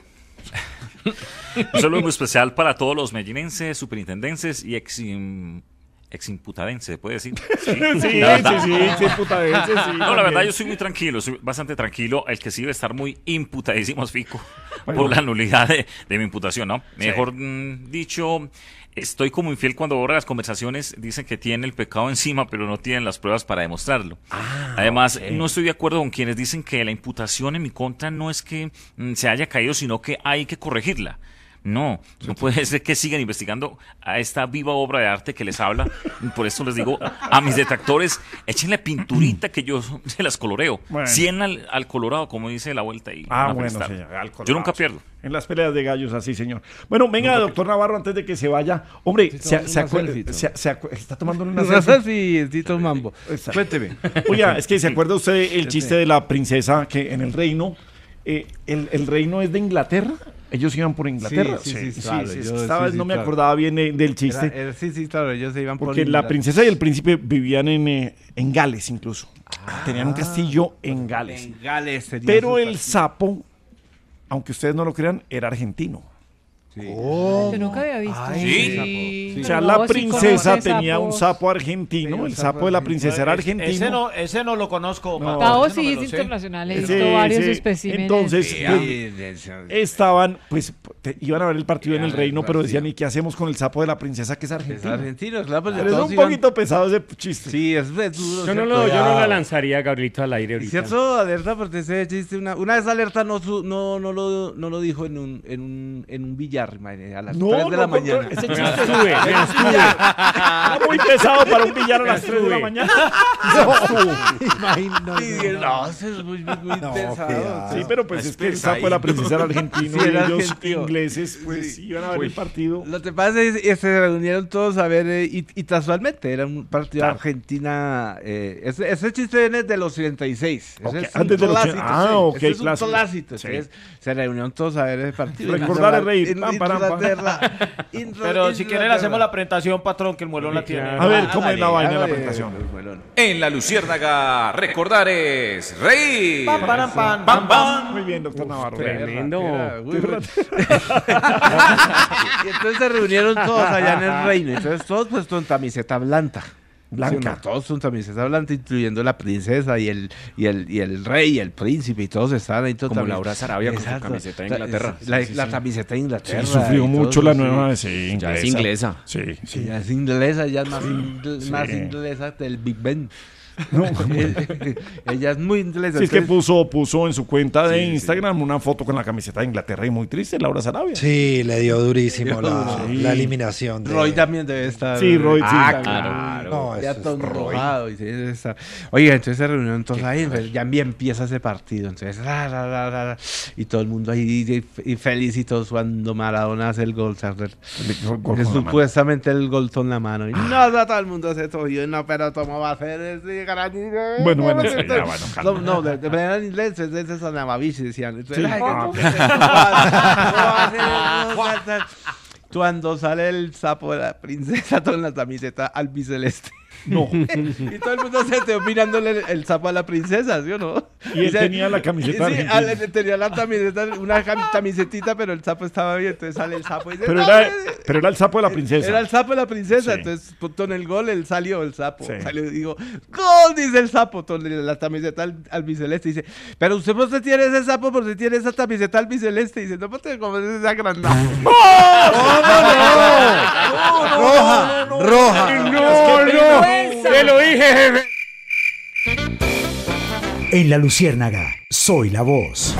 S20: Un saludo muy especial para todos los medellinenses, superintendenses y eximputadenses, ¿se puede decir?
S2: Sí, imputadenses, sí.
S20: No, la verdad yo soy muy tranquilo, soy bastante tranquilo. El que sí debe estar muy imputadísimo es Fico por la nulidad de mi imputación, ¿no? Mejor dicho, estoy como infiel cuando ahora las conversaciones dicen que tienen el pecado encima, pero no tienen las pruebas para demostrarlo. Además, no estoy de acuerdo con quienes dicen que la imputación en mi contra no es que se haya caído, sino que hay que corregirla. No puede ser que sigan investigando a esta viva obra de arte que les habla. Por eso les digo a mis detractores, échenle pinturita que yo se las coloreo. Bueno. 100 al colorado, como dice la vuelta ahí.
S2: Bueno, señor, al colorado.
S20: Yo nunca pierdo.
S2: En las peleas de gallos, así, señor. Bueno, venga, doctor Navarro, antes de que se vaya. Hombre, está tomando una
S10: selfie. Sí, Mambo. Cuénteme.
S2: Oiga, es que se acuerda usted el chiste de la princesa que en el reino, el reino es de Inglaterra. Ellos iban por Inglaterra. No me acordaba bien del chiste.
S10: Sí, claro, ellos se iban por
S2: Porque la princesa y el príncipe vivían en Gales incluso. Tenían un castillo en Gales.
S10: En Gales.
S2: Pero el sapo, aunque ustedes no lo crean, era argentino.
S6: Yo nunca había visto.
S20: Sí.
S2: O sea, la princesa tenía un sapo argentino. El sapo de la princesa era argentino.
S4: Ese no lo conozco.
S6: Gabo sí es internacional. He visto varios especímenes.
S2: Entonces, estaban, pues, iban a ver el partido en el reino, pero decían, ¿y qué hacemos con el sapo de la princesa que es argentino?
S10: Es argentino, claro.
S2: Pero es un poquito pesado ese chiste.
S10: Sí, es duro.
S19: Yo no la lanzaría, Gabrielito, al aire ahorita.
S10: ¿Cierto? Alerta, porque ese chiste, una vez Alerta no lo dijo en un billar. A las 3 de la mañana.
S2: Ese chiste estuve. Era muy pesado para un billar a las 3 de la mañana.
S10: No, eso es muy pesado.
S2: Sí, pero pues es que el sapo de la princesa era argentino y ellos ingleses pues iban a ver el partido.
S10: Lo que pasa es que se reunieron todos a ver y casualmente era un partido de Argentina. Ese chiste viene de los 36.
S2: Antes de los 80.
S10: Ok, es un clásico. Se reunieron todos a ver ese partido.
S2: Recordar el rey.
S4: Pero si quieren hacemos la presentación, patrón, que el muelón la tiene.
S2: A ver, ¿cómo es la vaina de la presentación?
S20: En La Luciérnaga, recordar es reír.
S4: Pam, pam, pam, pam, pam.
S2: Muy bien, doctor Navarro.
S19: Tremendo.
S10: Y entonces se reunieron todos allá en el reino. Entonces todos pues con camiseta blanca.
S2: Blanca.
S10: Sí, todos son camisetas blancas, incluyendo la princesa y el rey y el príncipe, y todos están ahí.
S3: Como Laura Sarabia con su camiseta de Inglaterra.
S10: La camiseta de Inglaterra.
S2: Sí, sufrió mucho la nueva, sí,
S3: ya es inglesa.
S2: Sí.
S10: Ya es inglesa, ya es más inglesa del Big Ben.
S2: No,
S10: ella es muy inglesa.
S2: Sí, es que puso en su cuenta de Instagram una foto con la camiseta de Inglaterra y muy triste, Laura Sarabia.
S7: Sí, le dio durísimo la eliminación.
S10: Roy también debe estar.
S2: Sí, Roy,
S10: claro. No, ya todo enrojado. Oiga, entonces se reunió entonces ahí, ya empieza ese partido. Entonces, y todo el mundo ahí y feliz y todos cuando Maradona hace el gol. Porque supuestamente el gol con la mano. Y todo el mundo se tosió. No, pero ¿cómo va a hacer ese?
S2: Bueno,
S10: no, de manera en inglés es Sanamavich, decían. Entonces, cuando sale el sapo de la princesa con la camiseta albiceleste.
S2: No.
S10: Y todo el mundo se quedó mirándole el sapo a la princesa, ¿sí o no?
S2: Y él tenía la camiseta.
S10: Sí, tenía la camiseta, una camisetita, pero el sapo estaba bien, entonces sale el sapo y dice,
S2: pero era el sapo de la princesa.
S10: Era el sapo de la princesa, entonces con el gol él salió el sapo. Salió y dijo, ¡gol! Dice el sapo, con la camiseta albiceleste. Dice, pero usted por qué tiene ese sapo, por qué tiene esa camiseta albiceleste. Dice, no, porque como es esa agrandada.
S7: ¡No! ¡Roja!
S10: ¡No! ¡Te lo dije, jefe!
S1: En La Luciérnaga, soy la voz.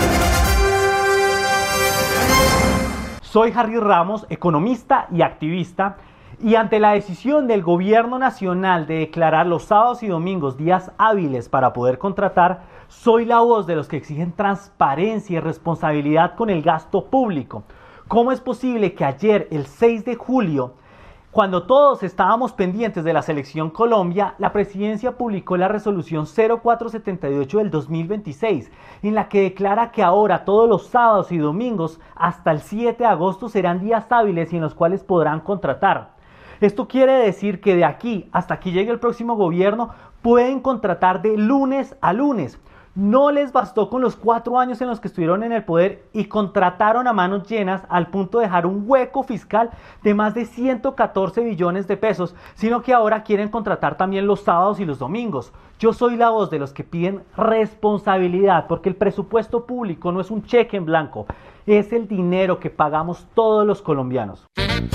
S21: Soy Harry Ramos, economista y activista, y ante la decisión del gobierno nacional de declarar los sábados y domingos días hábiles para poder contratar, soy la voz de los que exigen transparencia y responsabilidad con el gasto público. ¿Cómo es posible que ayer, el 6 de julio, cuando todos estábamos pendientes de la selección Colombia, la presidencia publicó la resolución 0478 del 2026, en la que declara que ahora todos los sábados y domingos hasta el 7 de agosto serán días hábiles y en los cuales podrán contratar? Esto quiere decir que de aquí hasta que llegue el próximo gobierno pueden contratar de lunes a lunes. No les bastó con los 4 años en los que estuvieron en el poder y contrataron a manos llenas al punto de dejar un hueco fiscal de más de 114 billones de pesos, sino que ahora quieren contratar también los sábados y los domingos. Yo soy la voz de los que piden responsabilidad, porque el presupuesto público no es un cheque en blanco, es el dinero que pagamos todos los colombianos.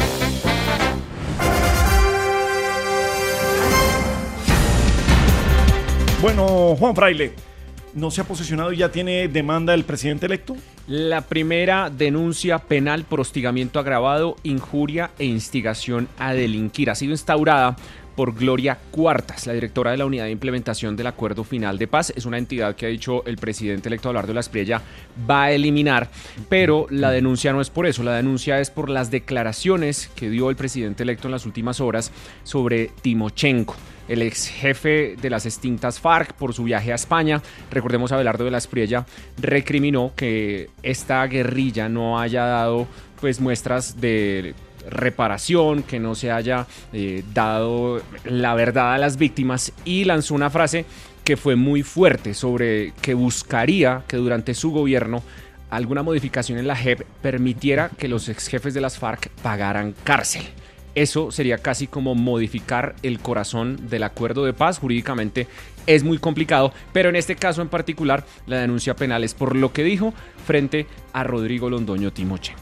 S2: Bueno, Juan Fraile, ¿no se ha posicionado y ya tiene demanda el presidente electo?
S3: La primera denuncia penal por hostigamiento agravado, injuria e instigación a delinquir ha sido instaurada por Gloria Cuartas, la directora de la Unidad de Implementación del Acuerdo Final de Paz. Es una entidad que ha dicho el presidente electo Abelardo de la Espriella va a eliminar, pero la denuncia no es por eso, la denuncia es por las declaraciones que dio el presidente electo en las últimas horas sobre Timochenko, el ex jefe de las extintas FARC, por su viaje a España. Recordemos, Abelardo de la Espriella recriminó que esta guerrilla no haya dado pues muestras de reparación, que no se haya dado la verdad a las víctimas, y lanzó una frase que fue muy fuerte sobre que buscaría que durante su gobierno alguna modificación en la JEP permitiera que los ex jefes de las FARC pagaran cárcel. Eso sería casi como modificar el corazón del acuerdo de paz. Jurídicamente es muy complicado, pero en este caso en particular la denuncia penal es por lo que dijo frente a Rodrigo Londoño Timochenko.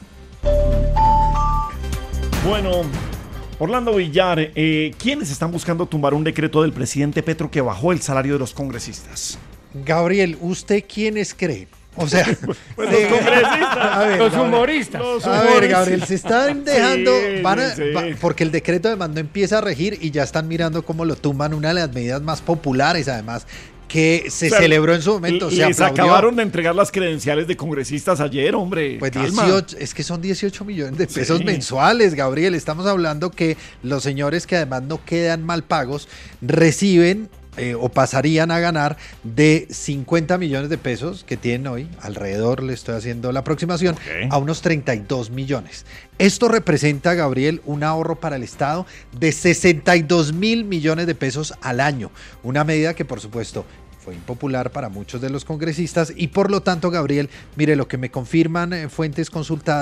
S2: Bueno, Orlando Villar, ¿quiénes están buscando tumbar un decreto del presidente Petro que bajó el salario de los congresistas?
S7: Gabriel, ¿usted quiénes cree? O sea,
S2: pues los congresistas,
S8: los humoristas.
S7: A ver, Gabriel, se están dejando, porque el decreto además no empieza a regir y ya están mirando cómo lo tumban, una de las medidas más populares además que se celebró en su momento.
S2: Les acabaron de entregar las credenciales de congresistas ayer, hombre.
S7: Pues 18, es que son 18 millones de pesos mensuales, Gabriel. Estamos hablando que los señores que además no quedan mal pagos reciben o pasarían a ganar de 50 millones de pesos que tienen hoy, alrededor, le estoy haciendo la aproximación, a unos 32 millones. Esto representa, Gabriel, un ahorro para el Estado de 62 mil millones de pesos al año. Una medida que, por supuesto, fue impopular para muchos de los congresistas y por lo tanto, Gabriel, mire, lo que me confirman fuentes consultadas,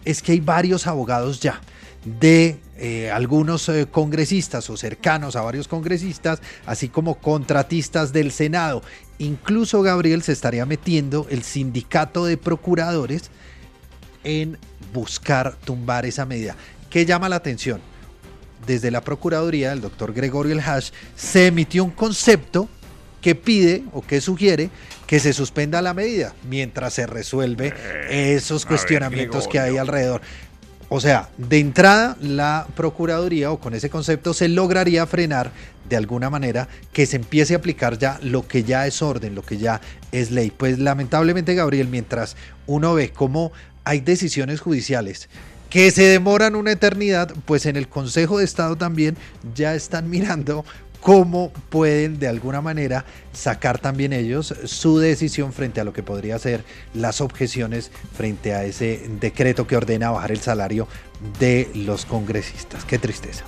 S7: es que hay varios abogados ya de algunos congresistas o cercanos a varios congresistas, así como contratistas del Senado. Incluso, Gabriel, se estaría metiendo el sindicato de procuradores en buscar tumbar esa medida. ¿Qué llama la atención? Desde la Procuraduría del doctor Gregorio El Hash se emitió un concepto que pide o que sugiere que se suspenda la medida mientras se resuelve esos cuestionamientos que hay alrededor. O sea, de entrada, la Procuraduría o con ese concepto se lograría frenar de alguna manera que se empiece a aplicar ya lo que ya es orden, lo que ya es ley. Pues lamentablemente, Gabriel, mientras uno ve cómo hay decisiones judiciales que se demoran una eternidad, pues en el Consejo de Estado también ya están mirando cómo pueden de alguna manera sacar también ellos su decisión frente a lo que podría ser las objeciones frente a ese decreto que ordena bajar el salario de los congresistas. Qué tristeza.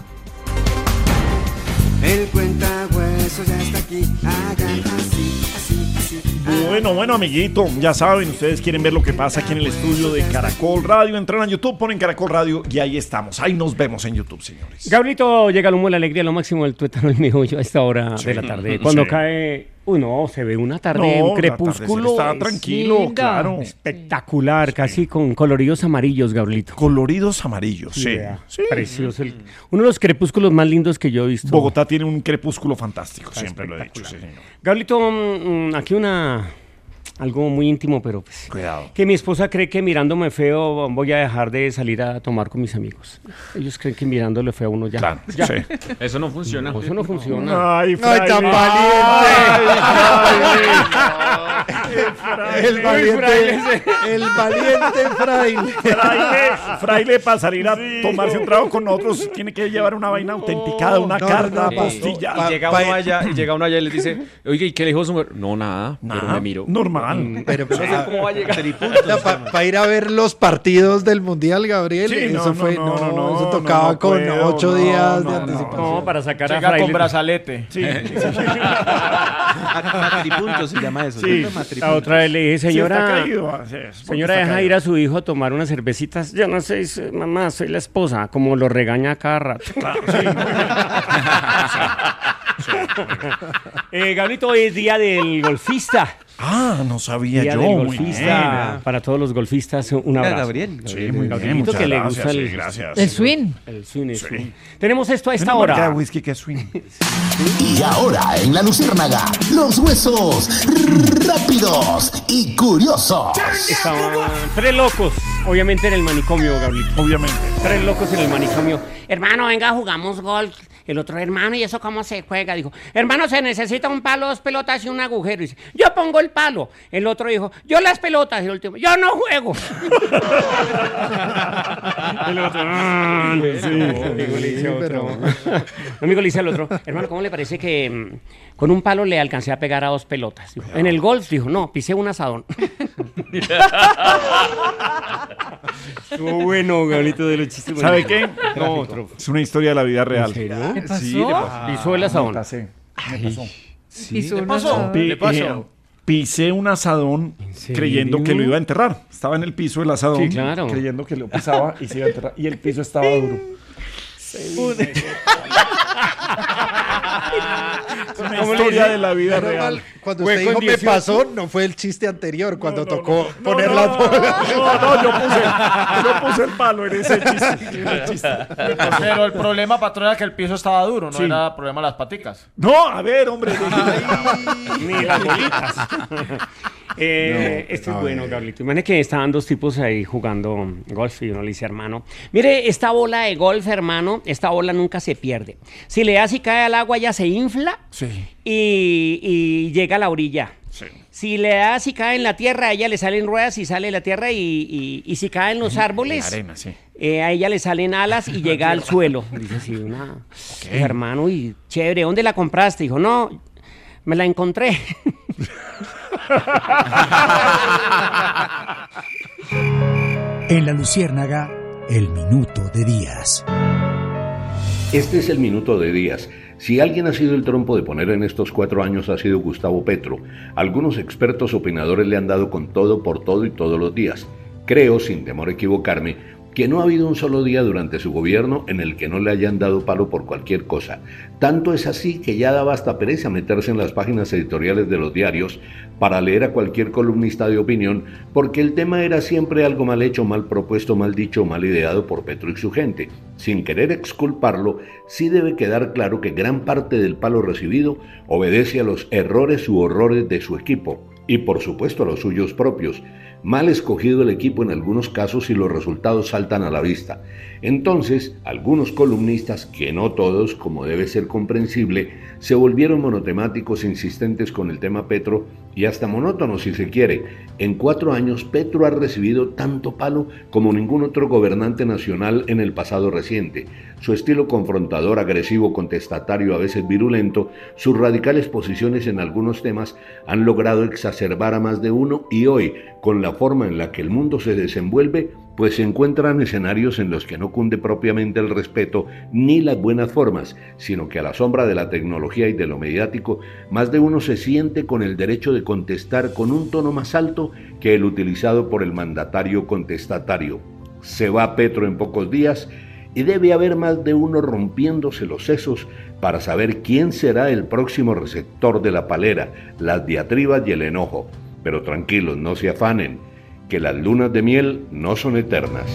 S5: El cuentahuesos ya está aquí, hagan así, así, así.
S2: Bueno, amiguito, ya saben, ustedes quieren ver lo que pasa aquí en el estudio de Caracol Radio, entran a YouTube, ponen Caracol Radio y ahí estamos, ahí nos vemos en YouTube, señores.
S12: Gabrielito, llega el humo de la alegría, lo máximo del tuétano, el mío, yo a esta hora de la tarde, cuando cae... Uy, no, se ve una tarde, un crepúsculo.
S2: Está tranquilo,
S12: linda,
S2: claro.
S12: Espectacular, casi con coloridos amarillos, Gabrielito.
S2: Coloridos amarillos, sí.
S12: Precioso. Uno de los crepúsculos más lindos que yo he visto.
S2: Bogotá tiene un crepúsculo fantástico, siempre lo he dicho. Sí, señor.
S12: Gabrielito, aquí algo muy íntimo, pero pues...
S2: Cuidado.
S12: Que mi esposa cree que mirándome feo voy a dejar de salir a tomar con mis amigos. Ellos creen que mirándole feo a uno ya.
S2: Claro,
S12: ya.
S2: Sí.
S3: Eso no funciona.
S12: No, eso no funciona.
S2: Ay,
S7: ¡Ay, tan valiente! El valiente fraile.
S2: Fraile para salir a tomarse un trago con nosotros tiene que llevar una vaina autenticada, una carta, postilla.
S3: Y llega uno allá y le dice, oye, ¿y qué le dijo su mujer? No, nada, pero me miro.
S2: Normal.
S7: Pero no sé cómo va a llegar. Para ir a ver los partidos del Mundial, Gabriel,
S2: sí,
S7: eso tocaba con 8 días de anticipación.
S12: No, para sacar
S4: llega
S12: a Fraile.
S4: Con brazalete.
S2: Sí.
S10: Matripunto se llama eso.
S12: Sí. La otra vez le dije, señora,
S2: señora,
S12: deja ir a su hijo a tomar unas cervecitas. Yo no sé, mamá, soy la esposa, como lo regaña cada rato.
S2: Claro,
S12: Gabrielito, hoy es día del golfista.
S2: Ah, no sabía
S12: día
S2: yo.
S12: Del golfista. Para todos los golfistas, un abrazo.
S10: Gabriel.
S2: Sí, muy bien,
S12: muchas que
S2: gracias,
S12: le gusta
S2: gracias.
S6: El swing.
S12: El swing, el
S2: Sí.
S12: swing. Tenemos esto a esta
S2: Una marca
S12: hora.
S2: de whisky que es swing.
S9: Y ahora en La Luciérnaga, los huesos rápidos y curiosos.
S12: Estaban 3 locos, obviamente en el manicomio, Gabrielito.
S2: Obviamente.
S12: 3 locos en el manicomio. Hermano, venga, jugamos golf. El otro, hermano, ¿y eso cómo se juega? Dijo, hermano, se necesita un palo, 2 pelotas y un agujero. Dice, yo pongo el palo. El otro dijo, yo las pelotas. Y el último, yo no juego. El otro, amigo le dice otro. Amigo le dice al otro, hermano, ¿cómo le parece que con un palo le alcancé a pegar a 2 pelotas? Dijo, en el golf, dijo, no, pisé un asadón. Estuvo bueno, Gabrielito, de los chistes.
S2: ¿Sabe qué?
S12: No, otro.
S2: Es una historia de la vida real.
S12: ¿En serio?
S6: ¿Qué pasó?
S2: Sí,
S12: Pisó el asadón.
S2: Me pasó.
S6: Pisó un
S4: pasó?
S6: asadón.
S4: ¿Le pasó?
S2: Pisé un asadón creyendo que lo iba a enterrar. Estaba en el piso del asadón,
S12: Sí, claro.
S2: creyendo que lo pisaba y se iba a enterrar. Y el piso estaba duro. Es una historia de la vida real.
S7: Cuando usted dijo me pasó, no fue el chiste anterior, cuando tocó poner las bolas.
S2: No, yo puse el palo en ese chiste.
S4: Pero el problema, patrón, era que el piso estaba duro, no era problema de las paticas.
S2: No, a ver, hombre.
S12: Ni las bolitas. Este es bueno, Gabrielito. Imagínate que estaban 2 tipos ahí jugando golf y uno le dice, hermano, mire, esta bola de golf, hermano, esta bola nunca se pierde. Si le das y cae al agua, ya se infla y llega a la orilla.
S2: Sí.
S12: Si le das y cae en la tierra, a ella le salen ruedas y sale la tierra y si cae en los árboles,
S2: la arena, sí.
S12: A ella le salen alas y llega al suelo. Dice así, hermano, y chévere, ¿dónde la compraste? Dijo, no, me la encontré.
S1: En La Luciérnaga, el minuto de Díaz.
S22: Este es el minuto de Díaz. Si alguien ha sido el trompo de poner en estos 4 años ha sido Gustavo Petro. Algunos expertos opinadores le han dado con todo, por todo y todos los días. Creo, sin temor a equivocarme, que no ha habido un solo día durante su gobierno en el que no le hayan dado palo por cualquier cosa. Tanto es así que ya daba hasta pereza meterse en las páginas editoriales de los diarios para leer a cualquier columnista de opinión, porque el tema era siempre algo mal hecho, mal propuesto, mal dicho o mal ideado por Petro y su gente. Sin querer exculparlo, sí debe quedar claro que gran parte del palo recibido obedece a los errores u horrores de su equipo, y por supuesto a los suyos propios. Mal escogido el equipo en algunos casos y los resultados saltan a la vista. Entonces, algunos columnistas, que no todos, como debe ser comprensible, se volvieron monotemáticos insistentes con el tema Petro y hasta monótonos si se quiere. En 4 años, Petro ha recibido tanto palo como ningún otro gobernante nacional en el pasado reciente. Su estilo confrontador, agresivo, contestatario, a veces virulento, sus radicales posiciones en algunos temas han logrado exacerbar a más de uno y hoy, con la forma en la que el mundo se desenvuelve, pues se encuentran escenarios en los que no cunde propiamente el respeto ni las buenas formas, sino que a la sombra de la tecnología y de lo mediático, más de uno se siente con el derecho de contestar con un tono más alto que el utilizado por el mandatario contestatario. Se va Petro en pocos días y debe haber más de uno rompiéndose los sesos para saber quién será el próximo receptor de la palera, las diatribas y el enojo. Pero tranquilos, no se afanen, que las lunas de miel no son eternas.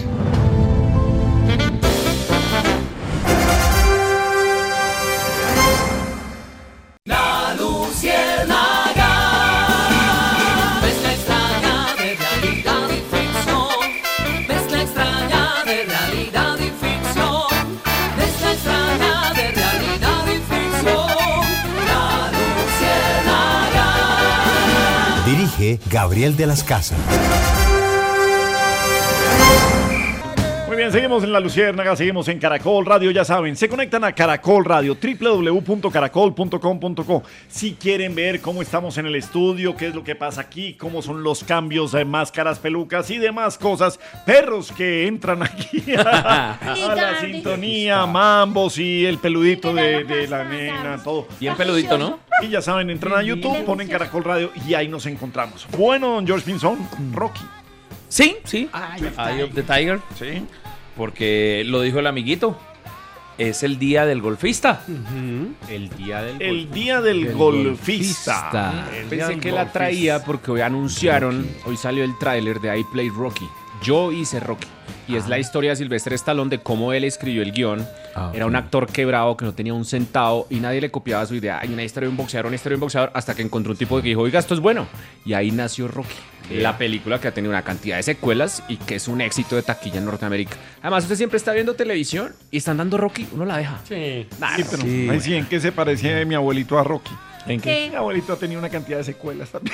S5: La Luciérnaga, mezcla extraña de realidad y ficción, mezcla extraña de realidad y ficción, mezcla extraña de realidad y ficción, La Luciérnaga.
S1: Dirige Gabriel de las Casas.
S2: Muy bien, seguimos en La Luciérnaga, seguimos en Caracol Radio, ya saben, se conectan a Caracol Radio, www.caracol.com.co. Si quieren ver cómo estamos en el estudio, qué es lo que pasa aquí, cómo son los cambios de máscaras, pelucas y demás cosas, perros que entran aquí a la sintonía, mambos y el peludito de la nena, todo.
S3: Bien peludito, ¿no?
S2: Y ya saben, entran a YouTube, ponen Caracol Radio y ahí nos encontramos. Bueno, don George Pinzón, Rocky.
S8: Sí. Eye of the Tiger.
S2: Sí.
S8: Porque lo dijo el amiguito. Es el día del golfista.
S3: El día
S2: del golfista.
S3: Pensé que la traía porque hoy anunciaron, hoy salió el tráiler de I Play Rocky. Yo hice Rocky. Y es la historia de Sylvester Stallone de cómo él escribió el guión. Era un actor quebrado que no tenía un centavo y nadie le copiaba su idea. Hay una historia de un boxeador, hasta que encontró un tipo que dijo, oiga, esto es bueno. Y ahí nació Rocky. La película que ha tenido una cantidad de secuelas y que es un éxito de taquilla en Norteamérica. Además, usted siempre está viendo televisión y están dando Rocky, uno la deja.
S2: Sí, ¿en qué se parecía mi abuelito a Rocky? ¿En qué? Mi abuelito ha tenido una cantidad de secuelas también.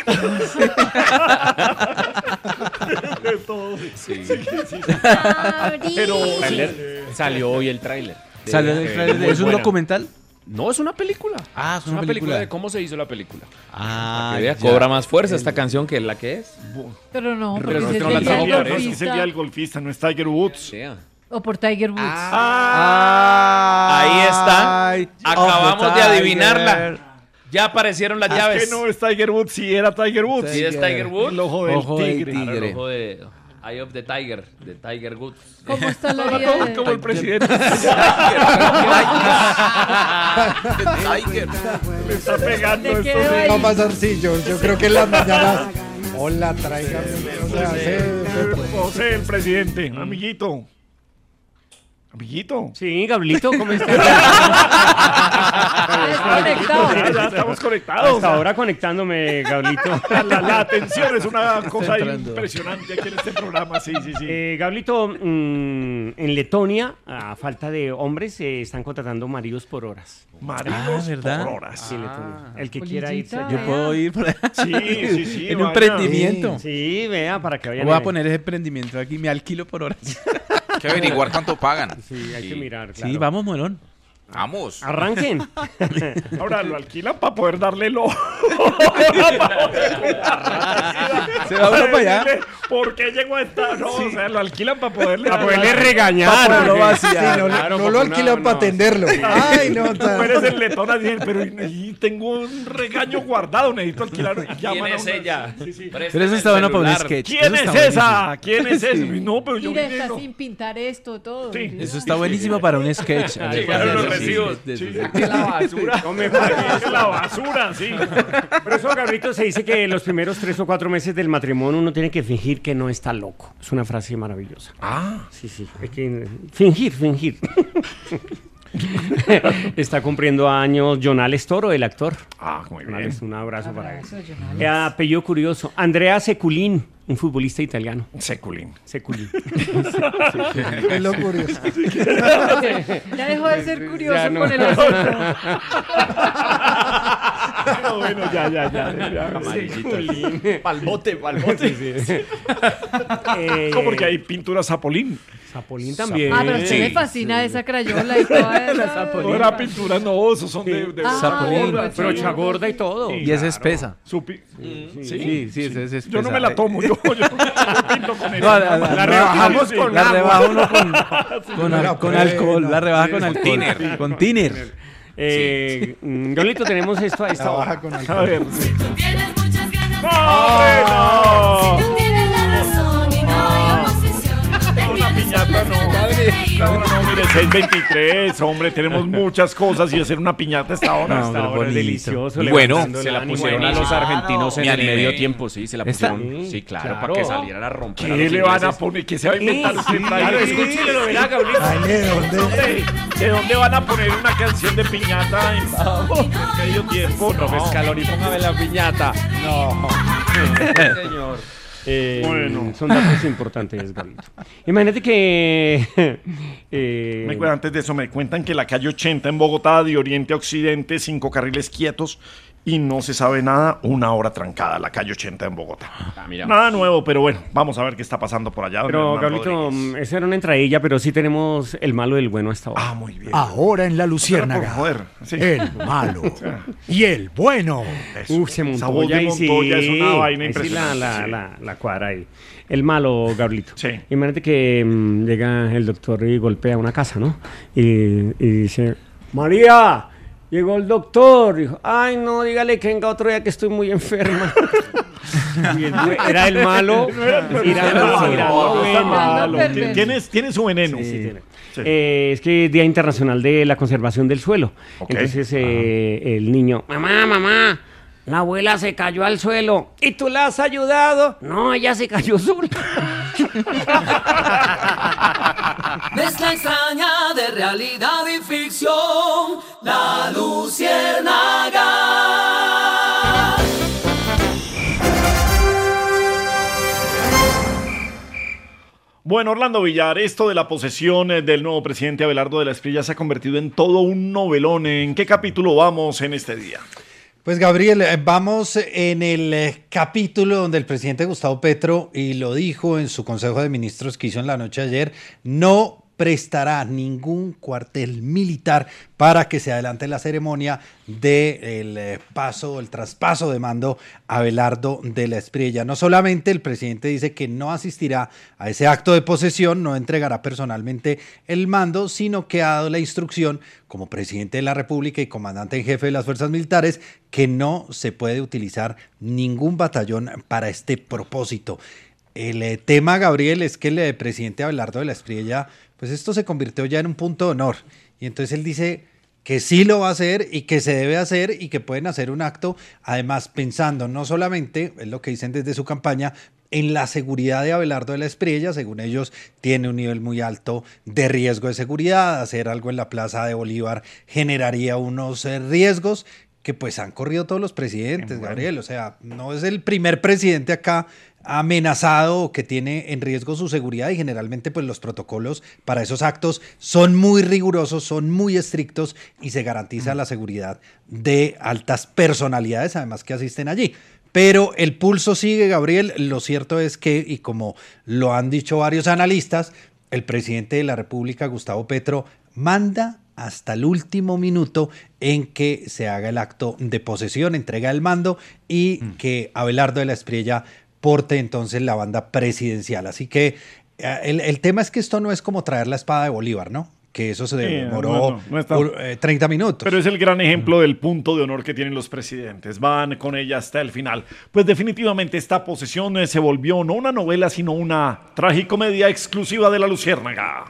S2: De todo.
S3: Sí.
S2: Pero
S3: salió hoy el tráiler.
S8: ¿Salió el tráiler? ¿Es un documental?
S3: No, es una película.
S8: Es una película
S3: de cómo se hizo la película.
S8: Cobra más fuerza esta canción que la que es.
S6: Pero no,
S2: porque es el día del golfista, no es Tiger Woods.
S6: O por Tiger Woods.
S8: Ahí está. Acabamos de adivinarla. Ya aparecieron las llaves.
S2: Que no es Tiger Woods, sí era Tiger Woods.
S8: Sí, es Tiger Woods.
S2: El ojo del tigre.
S8: Claro, el ojo de Eye of the Tiger, de Tiger Woods.
S6: ¿Cómo está la vida?
S2: Como el presidente.
S8: Tiger.
S2: Le está pegando esto.
S7: Va a pasar, sí, yo creo que en las mañanas... Hola, traigan.
S2: José, el presidente, amiguito. Amiguito.
S12: Sí, Gablito, ¿cómo estás?
S2: Ya estamos conectados.
S12: Hasta ahora conectándome, Gablito.
S2: La atención es una cosa impresionante aquí en este programa, sí.
S12: Gablito, en Letonia, a falta de hombres, están contratando maridos por horas.
S2: Maridos por horas.
S12: Sí, Letonia. El que quiera irse.
S8: Yo puedo ir por allá.
S2: Sí.
S8: En un emprendimiento.
S12: Sí, vea, para que vayan.
S8: Voy a poner ese emprendimiento aquí, me alquilo por horas.
S13: Hay que averiguar cuánto pagan.
S12: Sí, hay que mirar, claro.
S8: Sí, vamos, Molón.
S20: Vamos.
S12: Arranquen.
S2: Ahora lo alquilan para poder darle lo.
S10: Se va uno para allá.
S2: ¿Por qué llegó a esta? No, o sea, lo alquilan para poderle
S12: regañar.
S7: Para poderlo vaciar. No lo alquilan para atenderlo. Ay, no.
S2: Tú eres el letón así, pero y tengo un regaño guardado, necesito alquilarlo.
S8: ¿Quién es ella?
S10: Pero eso está bueno para un sketch.
S2: ¿Quién es esa? ¿Quién es esa? No, pero yo
S6: mira, está sin pintar esto, todo.
S2: Sí.
S10: Eso está buenísimo para un sketch.
S8: Llegaron los recibos.
S2: La basura. No me parece la basura, sí.
S12: Por eso, Gabrielito, se dice que los primeros 3 o 4 meses del matrimonio uno tiene que fingir que no está loco. Es una frase maravillosa. Sí. Hay que fingir. Está cumpliendo años Jonales Toro, el actor.
S2: Muy bien.
S12: Jonales, un abrazo para él. Apellido curioso. Andrea Seculin, un futbolista italiano.
S2: Seculin.
S7: Es lo curioso.
S6: Ya dejó de ser curioso con el asunto.
S2: Bueno, ya.
S8: Seculin. Palbote.
S2: No, porque hay pintura Zapolín.
S12: Zapolín también.
S6: Pero a usted le fascina esa crayola y toda esa.
S2: No era pintura, no, esos son de
S10: Zapolín.
S12: Brocha gorda y todo.
S10: Y es espesa.
S2: Sí,
S10: es espesa.
S2: Yo no me la tomo, yo pinto con ella.
S10: La rebajamos con la rebaja uno con alcohol. La rebaja con alcohol. Con tiner.
S12: Yolito, tenemos esto a esta hora.
S2: A ver.
S5: Si tú tienes muchas ganas de
S2: ¡No!
S5: Si tú tienes la razón y no hay oposición, no te
S2: Una piñata no. No, mire, 6:23, hombre, tenemos muchas cosas y hacer una piñata hasta ahora.
S12: Hasta ahora es delicioso.
S20: Bueno,
S8: se la pusieron a los argentinos en el medio tiempo, sí, se la pusieron.
S12: Sí,
S8: claro, para que salieran a romper.
S2: ¿Qué le van a poner? ¿Qué se va a inventar?
S8: Claro, escúchale, lo verá, Gabriel.
S2: ¿De dónde van a poner una canción de piñata en medio tiempo?
S8: Profe Scaloni, póngame la piñata.
S12: No. Señor. Bueno, son datos importantes, Gabriel. Imagínate que...
S2: Antes de eso, me cuentan que la calle 80 en Bogotá, de oriente a occidente, 5 carriles quietos y no se sabe nada, 1 hora trancada, la calle 80 en Bogotá. Nada nuevo, pero bueno, vamos a ver qué está pasando por allá.
S12: Pero, Gabrielito, esa era una entradilla, pero sí tenemos el malo y el bueno hasta ahora.
S2: Muy bien.
S1: Ahora en La Luciérnaga, el malo y el bueno.
S12: Se montó ya y sí,
S2: es una vaina
S12: sí
S2: impresionante.
S12: la cuadra ahí. El malo, Gabrielito.
S2: Sí.
S12: Imagínate que llega el doctor y golpea una casa, ¿no? Y dice, María, llegó el doctor. Dijo, ay, no, dígale que venga otro día que estoy muy enferma. Era el malo.
S2: Tiene su veneno.
S12: Sí, tiene. Sí. Es que es Día Internacional de la Conservación del Suelo. Okay. Entonces el niño, mamá, la abuela se cayó al suelo. ¿Y tú la has ayudado? No, ella se cayó sola.
S5: Mezcla extraña de realidad y ficción, La Luciérnaga.
S2: Bueno, Orlando Villar, esto de la posesión del nuevo presidente Abelardo de la Espriella se ha convertido en todo un novelón. ¿En qué capítulo vamos en este día?
S7: Pues Gabriel, vamos en el capítulo donde el presidente Gustavo Petro, y lo dijo en su Consejo de Ministros que hizo en la noche de ayer, no prestará ningún cuartel militar para que se adelante la ceremonia del traspaso de mando a Abelardo de la Espriella. No solamente el presidente dice que no asistirá a ese acto de posesión, no entregará personalmente el mando, sino que ha dado la instrucción como presidente de la República y comandante en jefe de las fuerzas militares que no se puede utilizar ningún batallón para este propósito. El tema, Gabriel, es que el presidente Abelardo de la Espriella, pues esto se convirtió ya en un punto de honor. Y entonces él dice que sí lo va a hacer y que se debe hacer y que pueden hacer un acto, además pensando no solamente, es lo que dicen desde su campaña, en la seguridad de Abelardo de la Espriella. Según ellos, tiene un nivel muy alto de riesgo de seguridad. Hacer algo en la Plaza de Bolívar generaría unos riesgos que pues han corrido todos los presidentes, Gabriel. O sea, no es el primer presidente acá amenazado o que tiene en riesgo su seguridad, y generalmente pues los protocolos para esos actos son muy rigurosos, son muy estrictos y se garantiza la seguridad de altas personalidades además que asisten allí. Pero el pulso sigue, Gabriel. Lo cierto es que, y como lo han dicho varios analistas, el presidente de la República, Gustavo Petro, manda hasta el último minuto en que se haga el acto de posesión, entrega del mando y que Abelardo de la Espriella porte entonces la banda presidencial. Así que el tema es que esto no es como traer la espada de Bolívar, ¿no? Que eso se demoró 30 minutos.
S2: Pero es el gran ejemplo del punto de honor que tienen los presidentes. Van con ella hasta el final. Pues definitivamente esta posesión se volvió no una novela, sino una tragicomedia exclusiva de La Luciérnaga.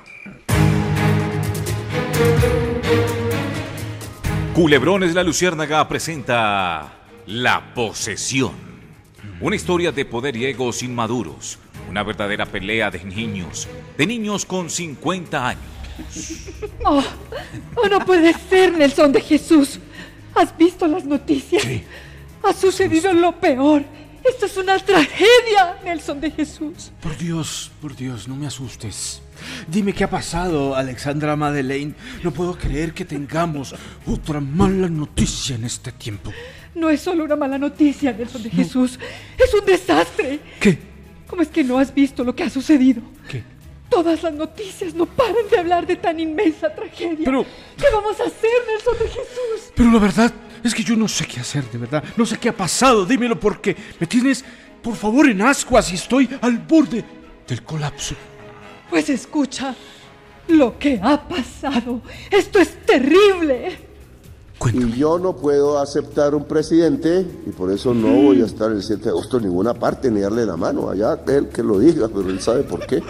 S13: Culebrones La Luciérnaga presenta La Posesión. Una historia de poder y egos inmaduros. Una verdadera pelea de niños con 50 años.
S6: Oh, no puede ser, Nelson de Jesús. ¿Has visto las noticias?
S1: Sí.
S6: Ha sucedido lo peor. Esto es una tragedia, Nelson de Jesús.
S10: Por Dios, no me asustes. Dime qué ha pasado, Alexandra Madeleine. No puedo creer que tengamos otra mala noticia en este tiempo.
S6: No es solo una mala noticia, Nelson de Jesús. Es un desastre.
S10: ¿Qué?
S6: ¿Cómo es que no has visto lo que ha sucedido?
S10: ¿Qué?
S6: Todas las noticias no paran de hablar de tan inmensa tragedia.
S10: Pero...
S6: ¿qué vamos a hacer, Nelson de Jesús?
S10: Pero la verdad es que yo no sé qué hacer, de verdad. No sé qué ha pasado, dímelo porque me tienes, por favor, en ascuas y estoy al borde del colapso.
S6: Pues escucha lo que ha pasado. Esto es terrible.
S14: Cuéntame. Y yo no puedo aceptar un presidente y por eso no voy a estar el 7 de agosto en ninguna parte ni darle la mano. Allá él que lo diga, pero él sabe por qué.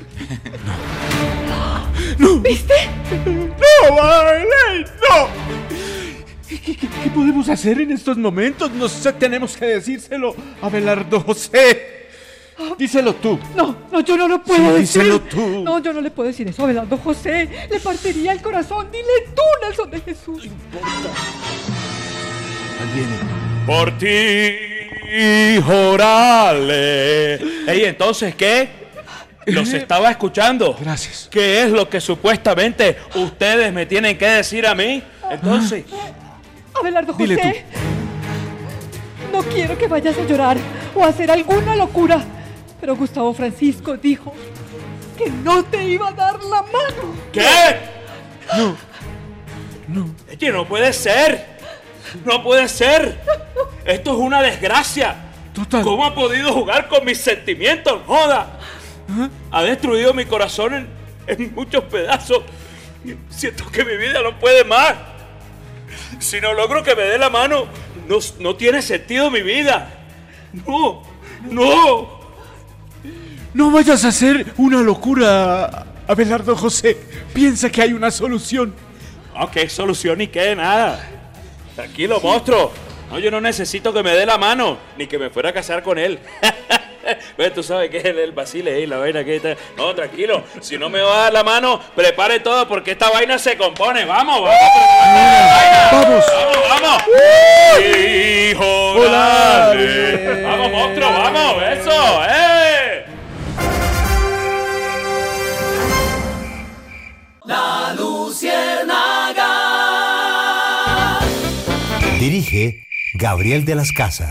S10: No.
S6: ¿Viste?
S10: ¡No, Marlene! ¡No! ¿Qué podemos hacer en estos momentos? No sé, tenemos que decírselo a Abelardo José. Díselo tú.
S6: No, yo no lo puedo decir.
S10: Díselo tú.
S6: No, yo no le puedo decir eso a Abelardo José. Le partiría el corazón. Dile tú, Nelson de Jesús.
S10: No importa. Ahí viene.
S8: Por ti, Jorale. Ey, ¿entonces qué? Los estaba escuchando.
S10: Gracias.
S8: ¿Qué es lo que supuestamente ustedes me tienen que decir a mí? Entonces...
S6: Abelardo José,
S10: dile tú.
S6: No quiero que vayas a llorar o a hacer alguna locura, pero Gustavo Francisco dijo que no te iba a dar la mano.
S8: ¿Qué?
S10: No.
S8: Oye, no puede ser. No puede ser. Esto es una desgracia.
S10: Total.
S8: ¿Cómo ha podido jugar con mis sentimientos? ¡Joda! Ha destruido mi corazón en muchos pedazos. Siento que mi vida no puede más. Si no logro que me dé la mano, no tiene sentido mi vida. No.
S10: No vayas a hacer una locura, Abelardo José. Piensa que hay una solución.
S8: No, ¿qué solución ni qué? Nada. Tranquilo, monstruo. No, yo no necesito que me dé la mano, ni que me fuera a casar con él. Pues tú sabes que es el vacile y la vaina que está. No, tranquilo. Si no me va a dar la mano, prepare todo porque esta vaina se compone. Vamos.
S10: Vamos.
S8: ¡Hijo! Vamos, monstruo, vamos. Eso,
S15: La Luciérnaga.
S9: Dirige Gabriel de las Casas.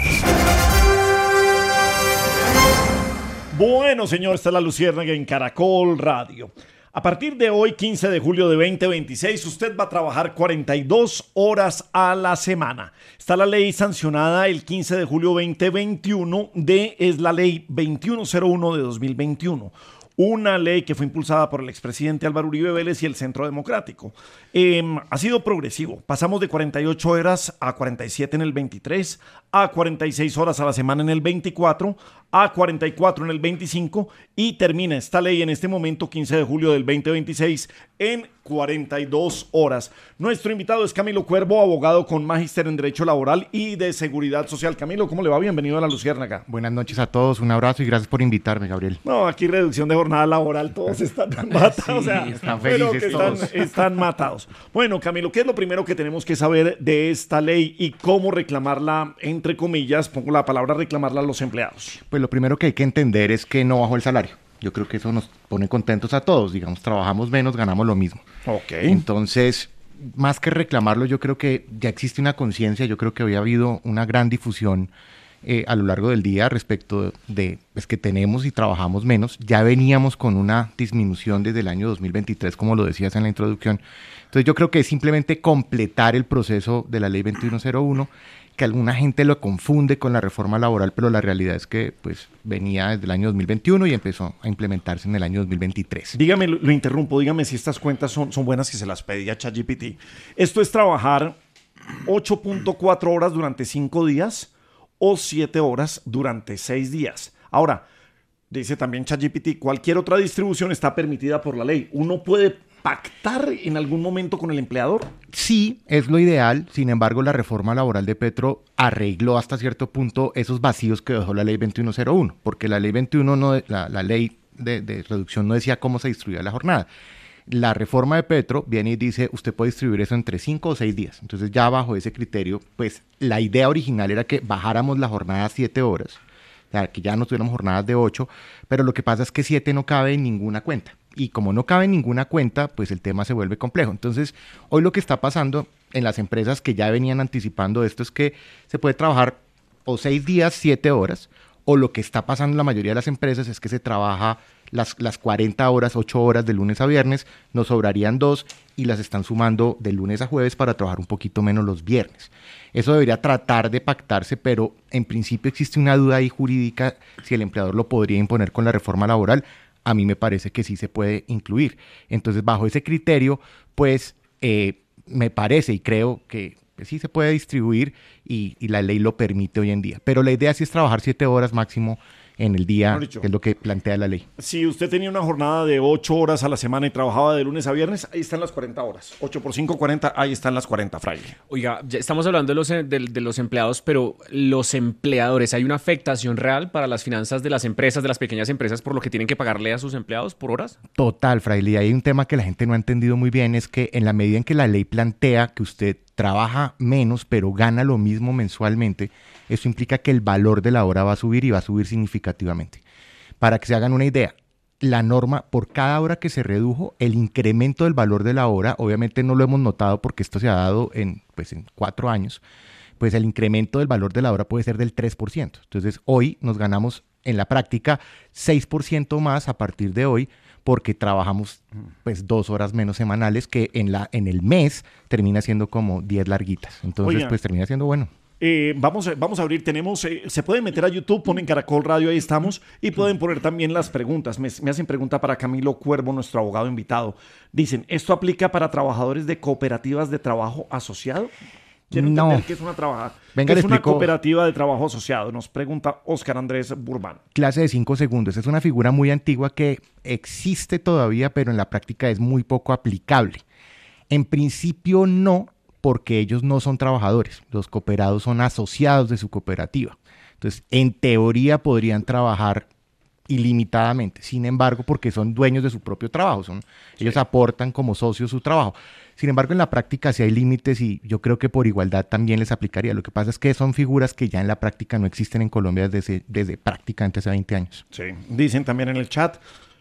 S2: Bueno, señor, esta es La Luciérnaga en Caracol Radio. A partir de hoy, 15 de julio de 2026, usted va a trabajar 42 horas a la semana. Está la ley sancionada el 15 de julio 2021 es la ley 2101 de 2021. Una ley que fue impulsada por el expresidente Álvaro Uribe Vélez y el Centro Democrático. Ha sido progresivo. Pasamos de 48 horas a 47 en el 23, a 46 horas a la semana en el 24, a 44 en el 25 y termina esta ley en este momento, 15 de julio del 2026, en 42 horas. Nuestro invitado es Camilo Cuervo, abogado con magíster en Derecho Laboral y de Seguridad Social. Camilo, ¿cómo le va? Bienvenido a La Luciérnaga.
S23: Buenas noches a todos, un abrazo y gracias por invitarme, Gabriel.
S2: No, aquí reducción de jornada laboral, todos están matados. Sí, o sea,
S23: están felices todos.
S2: Están matados. Bueno, Camilo, ¿qué es lo primero que tenemos que saber de esta ley y cómo reclamarla, entre comillas, pongo la palabra reclamarla a los empleados?
S23: Pues lo primero que hay que entender es que no bajó el salario. Yo creo que eso nos pone contentos a todos. Digamos, trabajamos menos, ganamos lo mismo.
S2: Ok.
S23: Entonces, más que reclamarlo, yo creo que ya existe una conciencia. Yo creo que hoy ha habido una gran difusión a lo largo del día respecto de pues, que tenemos y trabajamos menos. Ya veníamos con una disminución desde el año 2023, como lo decías en la introducción. Entonces yo creo que es simplemente completar el proceso de la ley 2101, que alguna gente lo confunde con la reforma laboral, pero la realidad es que pues venía desde el año 2021 y empezó a implementarse en el año 2023.
S2: Dígame, lo interrumpo, dígame si estas cuentas son buenas, que se las pedí a ChatGPT. Esto es trabajar 8.4 horas durante 5 días o 7 horas durante 6 días. Ahora, dice también ChatGPT, cualquier otra distribución está permitida por la ley. ¿Uno puede pactar en algún momento con el empleador?
S23: Sí, es lo ideal. Sin embargo, la reforma laboral de Petro arregló hasta cierto punto esos vacíos que dejó la ley 2101, porque la ley 21, la ley de reducción no decía cómo se distribuía la jornada. La reforma de Petro viene y dice, usted puede distribuir eso entre 5 o 6 días. Entonces ya bajo ese criterio, pues la idea original era que bajáramos la jornada a 7 horas, o sea, que ya no tuviéramos jornadas de 8, pero lo que pasa es que 7 no cabe en ninguna cuenta. Y como no cabe en ninguna cuenta, pues el tema se vuelve complejo. Entonces, hoy lo que está pasando en las empresas que ya venían anticipando esto es que se puede trabajar o 6 días, 7 horas, o lo que está pasando en la mayoría de las empresas es que se trabaja las 40 horas, 8 horas de lunes a viernes, nos sobrarían 2 y las están sumando de lunes a jueves para trabajar un poquito menos los viernes. Eso debería tratar de pactarse, pero en principio existe una duda ahí jurídica si el empleador lo podría imponer con la reforma laboral. A mí me parece que sí se puede incluir. Entonces, bajo ese criterio, pues me parece y creo que sí se puede distribuir y la ley lo permite hoy en día. Pero la idea sí es trabajar 7 horas máximo en el día, que es lo que plantea la ley.
S2: Si usted tenía una jornada de 8 horas a la semana y trabajaba de lunes a viernes, ahí están las 40 horas. 8 por 5, 40, ahí están las 40, Fraile.
S3: Oiga, ya estamos hablando de los empleados, pero los empleadores, ¿hay una afectación real para las finanzas de las empresas, de las pequeñas empresas, por lo que tienen que pagarle a sus empleados por horas?
S23: Total, Fraile. Y hay un tema que la gente no ha entendido muy bien, es que en la medida en que la ley plantea que usted trabaja menos, pero gana lo mismo mensualmente, eso implica que el valor de la hora va a subir y va a subir significativamente. Para que se hagan una idea, la norma, por cada hora que se redujo, el incremento del valor de la hora, obviamente no lo hemos notado porque esto se ha dado en 4 años, pues el incremento del valor de la hora puede ser del 3%. Entonces, hoy nos ganamos en la práctica 6% más a partir de hoy, porque trabajamos 2 horas menos semanales, que en el mes termina siendo como 10 larguitas. Entonces, pues termina siendo bueno.
S2: Vamos a abrir, se pueden meter a YouTube, ponen Caracol Radio, ahí estamos, y pueden poner también las preguntas. Me hacen pregunta para Camilo Cuervo, nuestro abogado invitado. Dicen, ¿esto aplica para trabajadores de cooperativas de trabajo asociado? Quiero entender qué es una cooperativa de trabajo asociado, nos pregunta Óscar Andrés Burbán.
S23: Clase de 5 segundos, es una figura muy antigua que existe todavía, pero en la práctica es muy poco aplicable. En principio no, porque ellos no son trabajadores, los cooperados son asociados de su cooperativa. Entonces, en teoría podrían trabajar ilimitadamente, sin embargo, porque son dueños de su propio trabajo, ellos aportan como socios su trabajo. Sin embargo, en la práctica sí hay límites y yo creo que por igualdad también les aplicaría. Lo que pasa es que son figuras que ya en la práctica no existen en Colombia desde prácticamente hace 20 años.
S2: Sí, dicen también en el chat,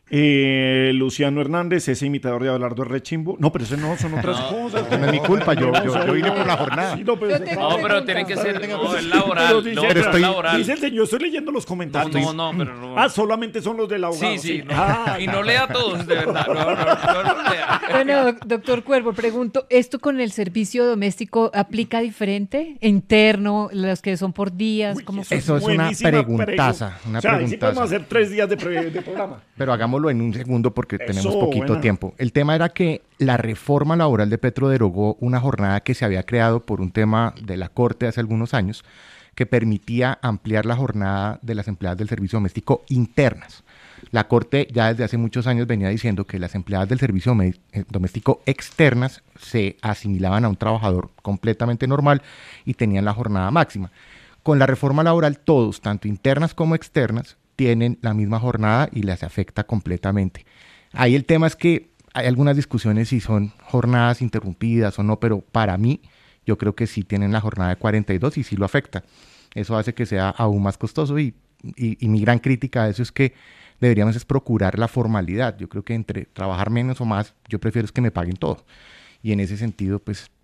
S2: Luciano Hernández, ese imitador de Abelardo es rechimbo. No, pero eso no son otras cosas.
S23: No es mi culpa, yo vine por la jornada.
S3: Sí, pero tiene que ser el laboral.
S2: Dice el señor, estoy leyendo los comentarios. No. Solamente son los del abogado.
S3: Sí. Y no lea todos, de verdad. No lea.
S6: Bueno, doctor Cuervo, pregunto, ¿esto con el servicio doméstico aplica diferente? ¿Interno, los que son por días?
S23: Eso es una preguntaza.
S2: Sí podemos hacer 3 días de programa.
S23: Pero hagámoslo en un segundo porque tenemos poquito tiempo. El tema era que la reforma laboral de Petro derogó una jornada que se había creado por un tema de la Corte hace algunos años que permitía ampliar la jornada de las empleadas del servicio doméstico internas. La Corte ya desde hace muchos años venía diciendo que las empleadas del servicio doméstico externas se asimilaban a un trabajador completamente normal y tenían la jornada máxima. Con la reforma laboral todos, tanto internas como externas, tienen la misma jornada y les afecta completamente. Ahí el tema es que hay algunas discusiones si son jornadas interrumpidas o no, pero para mí yo creo que sí tienen la jornada de 42 y sí lo afecta. Eso hace que sea aún más costoso y mi gran crítica a eso es que deberíamos es procurar la formalidad. Yo creo que entre trabajar menos o más, yo prefiero es que me paguen todo. Y en ese sentido, pues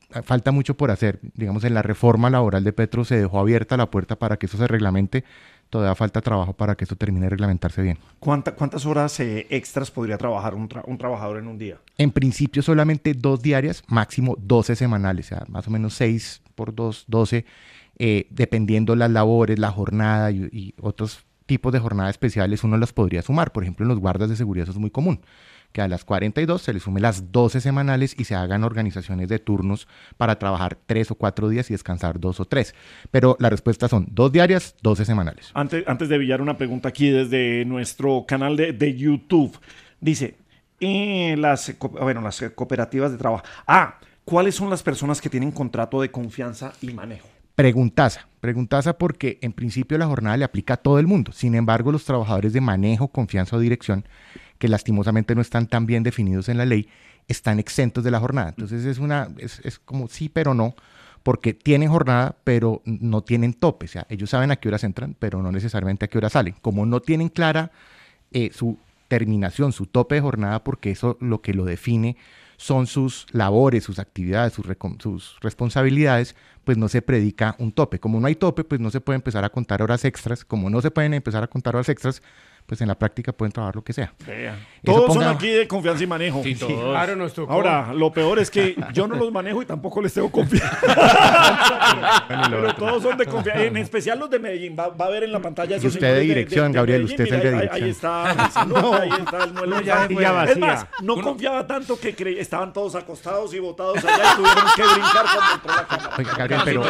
S23: falta mucho por hacer. Digamos, en la reforma laboral de Petro se dejó abierta la puerta para que eso se reglamente. Todavía falta trabajo para que esto termine de reglamentarse bien.
S2: ¿Cuántas horas extras podría trabajar un trabajador en un día?
S23: En principio solamente 2 diarias, máximo 12 semanales, o sea, más o menos 6 por 2, 12, dependiendo las labores, la jornada y otros tipos de jornadas especiales, uno las podría sumar. Por ejemplo, en los guardas de seguridad eso es muy común, que a las 42 se le sume las 12 semanales y se hagan organizaciones de turnos para trabajar 3 o 4 días y descansar 2 o 3. Pero la respuesta son 2 diarias, 12 semanales.
S2: Antes de Villar, una pregunta aquí desde nuestro canal de YouTube. Dice, las cooperativas de trabajo. ¿Cuáles son las personas que tienen contrato de confianza y manejo?
S23: Preguntaza porque en principio la jornada le aplica a todo el mundo. Sin embargo, los trabajadores de manejo, confianza o dirección, que lastimosamente no están tan bien definidos en la ley, están exentos de la jornada. Entonces es como sí, pero no, porque tienen jornada, pero no tienen tope. O sea, ellos saben a qué horas entran, pero no necesariamente a qué horas salen. Como no tienen clara su terminación, su tope de jornada, porque eso lo que lo define son sus labores, sus actividades, sus responsabilidades, pues no se predica un tope. Como no hay tope, pues no se puede empezar a contar horas extras. Como no se pueden empezar a contar horas extras, pues en la práctica pueden trabajar lo que sea.
S2: Todos son aquí de confianza y manejo.
S23: Sí, todos.
S2: Claro, nos tocó. Ahora, lo peor es que yo no los manejo y tampoco les tengo confianza. Pero todos son de confianza. En especial los de Medellín. Va a ver en la pantalla.
S23: Y usted de dirección, Gabriel, usted es el de dirección.
S2: Ahí está el muelo. Es más, no confiaba tanto que estaban todos acostados y botados allá y tuvieron que brincar cuando entró la cámara.
S23: Oiga, Gabriel, pero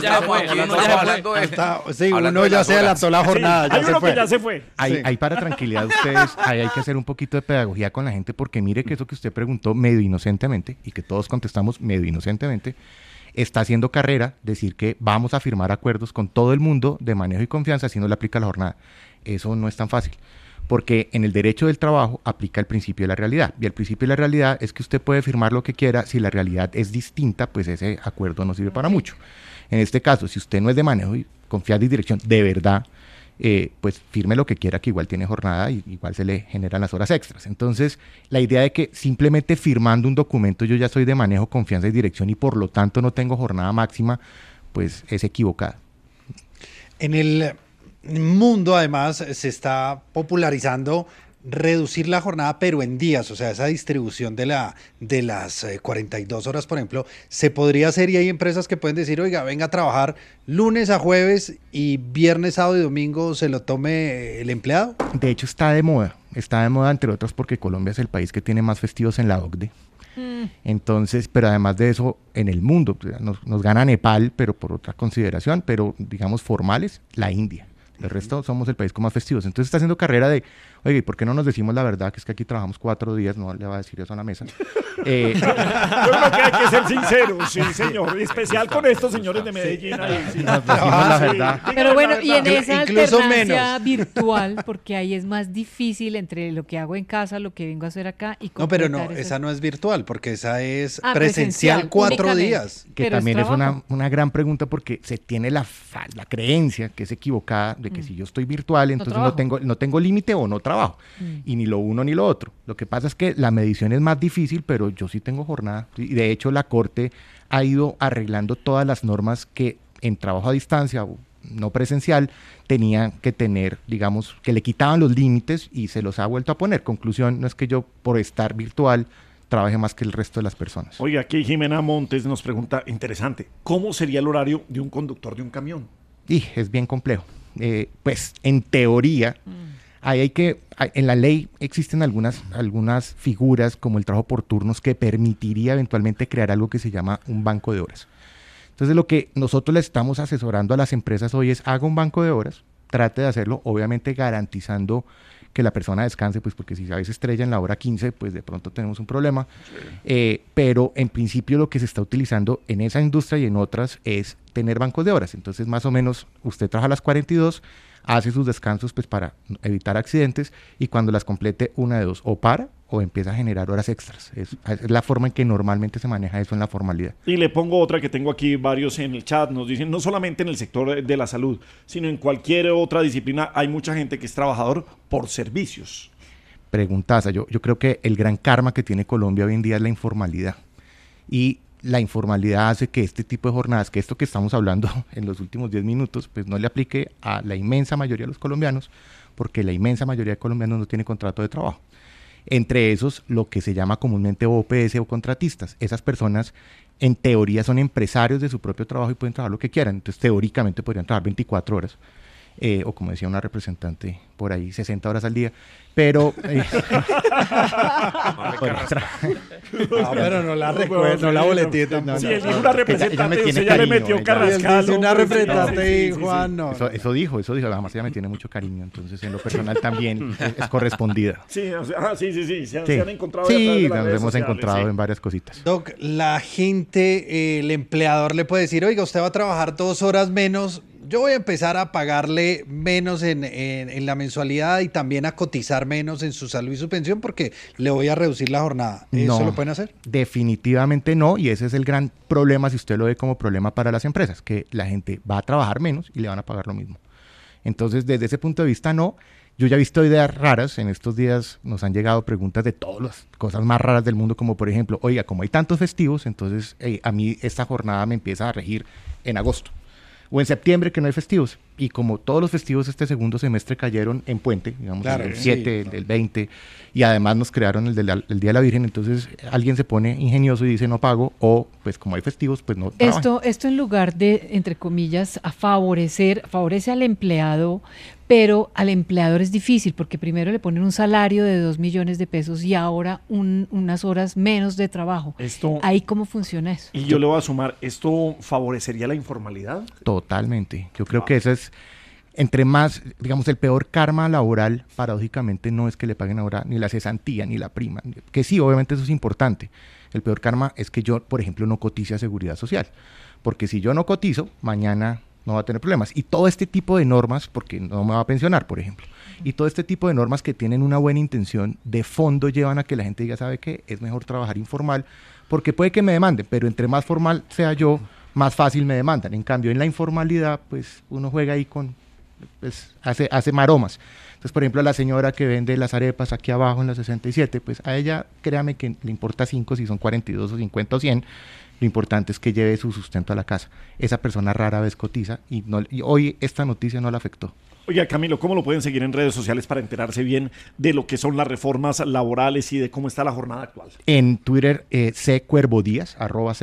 S7: uno ya se adelantó la jornada.
S2: Hay uno que ya se fue.
S23: Ahí para tranquilidad ustedes, ahí hay que hacer un poquito de pedagogía con la gente, porque mire que eso que usted preguntó medio inocentemente y que todos contestamos medio inocentemente, está haciendo carrera decir que vamos a firmar acuerdos con todo el mundo de manejo y confianza si no le aplica la jornada. Eso no es tan fácil, porque en el derecho del trabajo aplica el principio de la realidad, y el principio de la realidad es que usted puede firmar lo que quiera. Si la realidad es distinta, pues ese acuerdo no sirve para mucho. En este caso, si usted no es de manejo y confianza y dirección de verdad, pues firme lo que quiera, que igual tiene jornada y igual se le generan las horas extras. Entonces, la idea de que simplemente firmando un documento yo ya soy de manejo, confianza y dirección y por lo tanto no tengo jornada máxima, pues es equivocada.
S7: En el mundo, además, se está popularizando reducir la jornada, pero en días, o sea, esa distribución de las 42 horas, por ejemplo, se podría hacer, y hay empresas que pueden decir, oiga, venga a trabajar lunes a jueves y viernes, sábado y domingo se lo tome el empleado.
S23: De hecho, está de moda entre otras porque Colombia es el país que tiene más festivos en la OCDE. Entonces, pero además de eso, en el mundo, nos gana Nepal, pero por otra consideración, pero digamos formales, la India. El resto somos el país con más festivos. Entonces está haciendo carrera de, oye, ¿y por qué no nos decimos la verdad? Que es que aquí trabajamos 4 días, no le va a decir eso a la mesa.
S2: Yo creo que hay que ser sinceros, sí, señor. En especial con estos señores de Medellín. Ahí, sí.
S23: Nos decimos la verdad.
S6: Pero bueno, y en esa alternancia virtual, porque ahí es más difícil entre lo que hago en casa, lo que vengo a hacer acá.
S7: No, pero no, esa no es virtual, porque esa es presencial 4 días.
S23: Que pero también es una gran pregunta, porque se tiene la creencia, que es equivocada, de que si yo estoy virtual, entonces no tengo límite o no trabajo, y ni lo uno ni lo otro. Lo que pasa es que la medición es más difícil, pero yo sí tengo jornada, y de hecho la Corte ha ido arreglando todas las normas que en trabajo a distancia o no presencial tenían que tener, digamos, que le quitaban los límites y se los ha vuelto a poner. Conclusión, no es que yo por estar virtual trabaje más que el resto de las personas.
S2: Oiga, aquí Jimena Montes nos pregunta, interesante, ¿cómo sería el horario de un conductor de un camión?
S23: Y es bien complejo. Pues en teoría, en la ley existen algunas figuras como el trabajo por turnos que permitiría eventualmente crear algo que se llama un banco de horas. Entonces lo que nosotros le estamos asesorando a las empresas hoy es haga un banco de horas, trate de hacerlo, obviamente garantizando que la persona descanse, pues porque si a veces estrella en la hora 15, pues de pronto tenemos un problema. Sí. Pero en principio lo que se está utilizando en esa industria y en otras es tener bancos de horas. Entonces más o menos usted trabaja a las 42, hace sus descansos pues para evitar accidentes, y cuando las complete una de dos, o para o empieza a generar horas extras. Es la forma en que normalmente se maneja eso en la formalidad.
S2: Y le pongo otra que tengo aquí varios en el chat, nos dicen, no solamente en el sector de la salud, sino en cualquier otra disciplina, hay mucha gente que es trabajador por servicios.
S23: Preguntaza, yo creo que el gran karma que tiene Colombia hoy en día es la informalidad. Y la informalidad hace que este tipo de jornadas, que esto que estamos hablando en los últimos 10 minutos, pues no le aplique a la inmensa mayoría de los colombianos, porque la inmensa mayoría de colombianos no tiene contrato de trabajo. Entre esos, lo que se llama comúnmente OPS o contratistas. Esas personas, en teoría, son empresarios de su propio trabajo y pueden trabajar lo que quieran. Entonces, teóricamente podrían trabajar 24 horas. O como decía una representante por ahí, 60 horas al día, pero...
S7: pero no la recuerdo, no la boletita.
S4: Sí, él dijo una representante, usted ya le metió Carrascal.
S7: Una representante y Juan no.
S23: Eso dijo, además ella me tiene mucho cariño, entonces en lo personal también es correspondida.
S4: Sí, se han encontrado.
S23: Sí, nos hemos encontrado en varias cositas.
S7: Doc, la gente, el empleador le puede decir, oiga, usted va a trabajar 2 horas menos, yo voy a empezar a pagarle menos en la mensualidad y también a cotizar menos en su salud y su pensión porque le voy a reducir la jornada. ¿Eso lo pueden hacer?
S23: Definitivamente no, y ese es el gran problema, si usted lo ve como problema para las empresas, que la gente va a trabajar menos y le van a pagar lo mismo. Entonces, desde ese punto de vista, no. Yo ya he visto ideas raras, en estos días nos han llegado preguntas de todas las cosas más raras del mundo, como por ejemplo, oiga, como hay tantos festivos, entonces a mí esta jornada me empieza a regir en agosto. O en septiembre, que no hay festivos. Y como todos los festivos este segundo semestre cayeron en puente, digamos, claro, el 7, el 20, y además nos crearon el Día de la Virgen, entonces alguien se pone ingenioso y dice no pago, o pues como hay festivos, pues no trabajan.
S6: Esto en lugar de, entre comillas, favorece al empleado, pero al empleador es difícil, porque primero le ponen un salario de 2 millones de pesos y ahora unas horas menos de trabajo. ¿Ahí cómo funciona eso?
S4: Y yo le voy a sumar, ¿esto favorecería la informalidad?
S23: Totalmente. Yo creo que eso es, entre más, digamos, el peor karma laboral, paradójicamente, no es que le paguen ahora ni la cesantía ni la prima, que sí, obviamente eso es importante. El peor karma es que yo, por ejemplo, no cotice a Seguridad Social, porque si yo no cotizo, mañana no va a tener problemas. Y todo este tipo de normas, porque no me va a pensionar, por ejemplo, y todo este tipo de normas que tienen una buena intención, de fondo llevan a que la gente diga, ¿sabe qué? Es mejor trabajar informal, porque puede que me demanden, pero entre más formal sea yo, más fácil me demandan. En cambio, en la informalidad, pues uno juega ahí pues hace maromas. Entonces, por ejemplo, a la señora que vende las arepas aquí abajo en la 67, pues a ella, créame que le importa 5 si son 42 o 50 o 100. Lo importante es que lleve su sustento a la casa. Esa persona rara vez cotiza y hoy esta noticia no la afectó.
S4: Oiga, Camilo, ¿cómo lo pueden seguir en redes sociales para enterarse bien de lo que son las reformas laborales y de cómo está la jornada actual?
S23: En Twitter, @ccuervodías,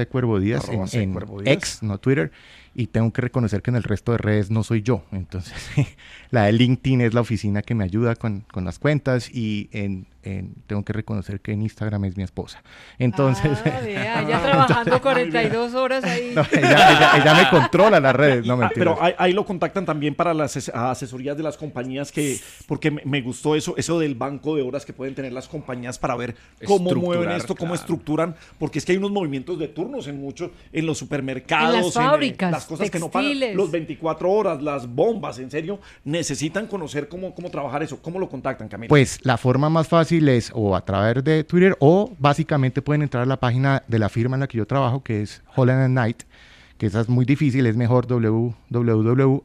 S23: en X, no Twitter. Y tengo que reconocer que en el resto de redes no soy yo. Entonces, la de LinkedIn es la oficina que me ayuda con las cuentas y tengo que reconocer que en Instagram es mi esposa. Entonces...
S6: ella trabajando 42 horas ahí.
S23: No, ella me controla las redes, no mentiras.
S4: Pero ahí lo contactan también para las asesorías de las compañías, porque me gustó eso del banco de horas que pueden tener las compañías para ver cómo mueven esto, cómo estructuran, porque es que hay unos movimientos de turnos en los supermercados,
S6: en las fábricas,
S4: las cosas
S6: textiles,
S4: que no pagan, los 24 horas, las bombas, en serio, necesitan conocer cómo trabajar eso. ¿Cómo lo contactan, Camilo?
S23: Pues la forma más fácil es o a través de Twitter o básicamente pueden entrar a la página de la firma en la que yo trabajo, que es Holland & Knight, que esa es muy difícil, es mejor www.hklaw,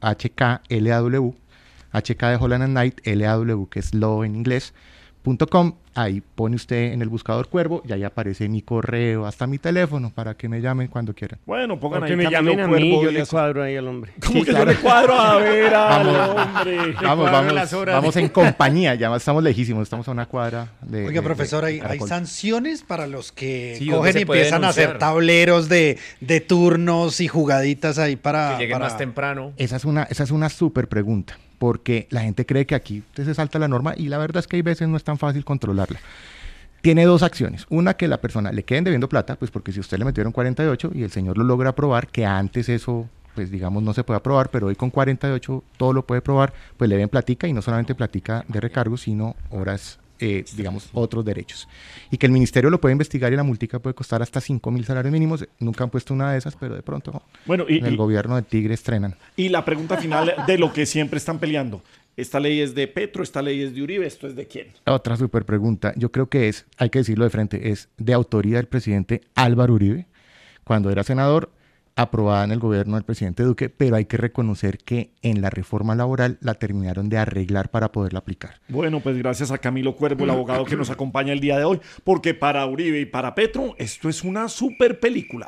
S23: HK de Holland & Knight, LAW, que es law en inglés, .com. Ahí pone usted en el buscador Cuervo y ahí aparece mi correo, hasta mi teléfono, para que me llamen cuando quieran.
S4: Bueno, pongan
S12: porque
S4: ahí
S12: me llamen a mí, yo le cuadro ahí al hombre.
S4: ¿Cómo sí, que claro? Yo le cuadro a ver al hombre?
S23: Vamos en compañía, ya estamos lejísimos, estamos a una cuadra de...
S7: Oiga, profesor, ¿hay sanciones para los que cogen y empiezan a hacer tableros de turnos y jugaditas ahí para...
S3: Que lleguen más temprano.
S23: Esa es una súper pregunta, porque la gente cree que aquí se salta la norma y la verdad es que hay veces no es tan fácil controlarla. Tiene 2 acciones. Una, que la persona le queden debiendo plata, pues porque si usted le metieron 48 y el señor lo logra aprobar, que antes eso, pues digamos, no se puede aprobar, pero hoy con 48 todo lo puede probar, pues le den platica, y no solamente platica de recargo, sino horas, digamos, otros derechos. Y que el ministerio lo puede investigar y la multica puede costar hasta 5.000 salarios mínimos. Nunca han puesto una de esas, pero de pronto en el gobierno de Tigre estrenan.
S4: Y la pregunta final de lo que siempre están peleando. ¿Esta ley es de Petro? ¿Esta ley es de Uribe? ¿Esto es de quién?
S23: Otra súper pregunta. Yo creo que hay que decirlo de frente, es de autoría del presidente Álvaro Uribe. Cuando era senador, aprobada en el gobierno del presidente Duque, pero hay que reconocer que en la reforma laboral la terminaron de arreglar para poderla aplicar.
S2: Bueno, pues gracias a Camilo Cuervo, el abogado que nos acompaña el día de hoy, porque para Uribe y para Petro esto es una super película.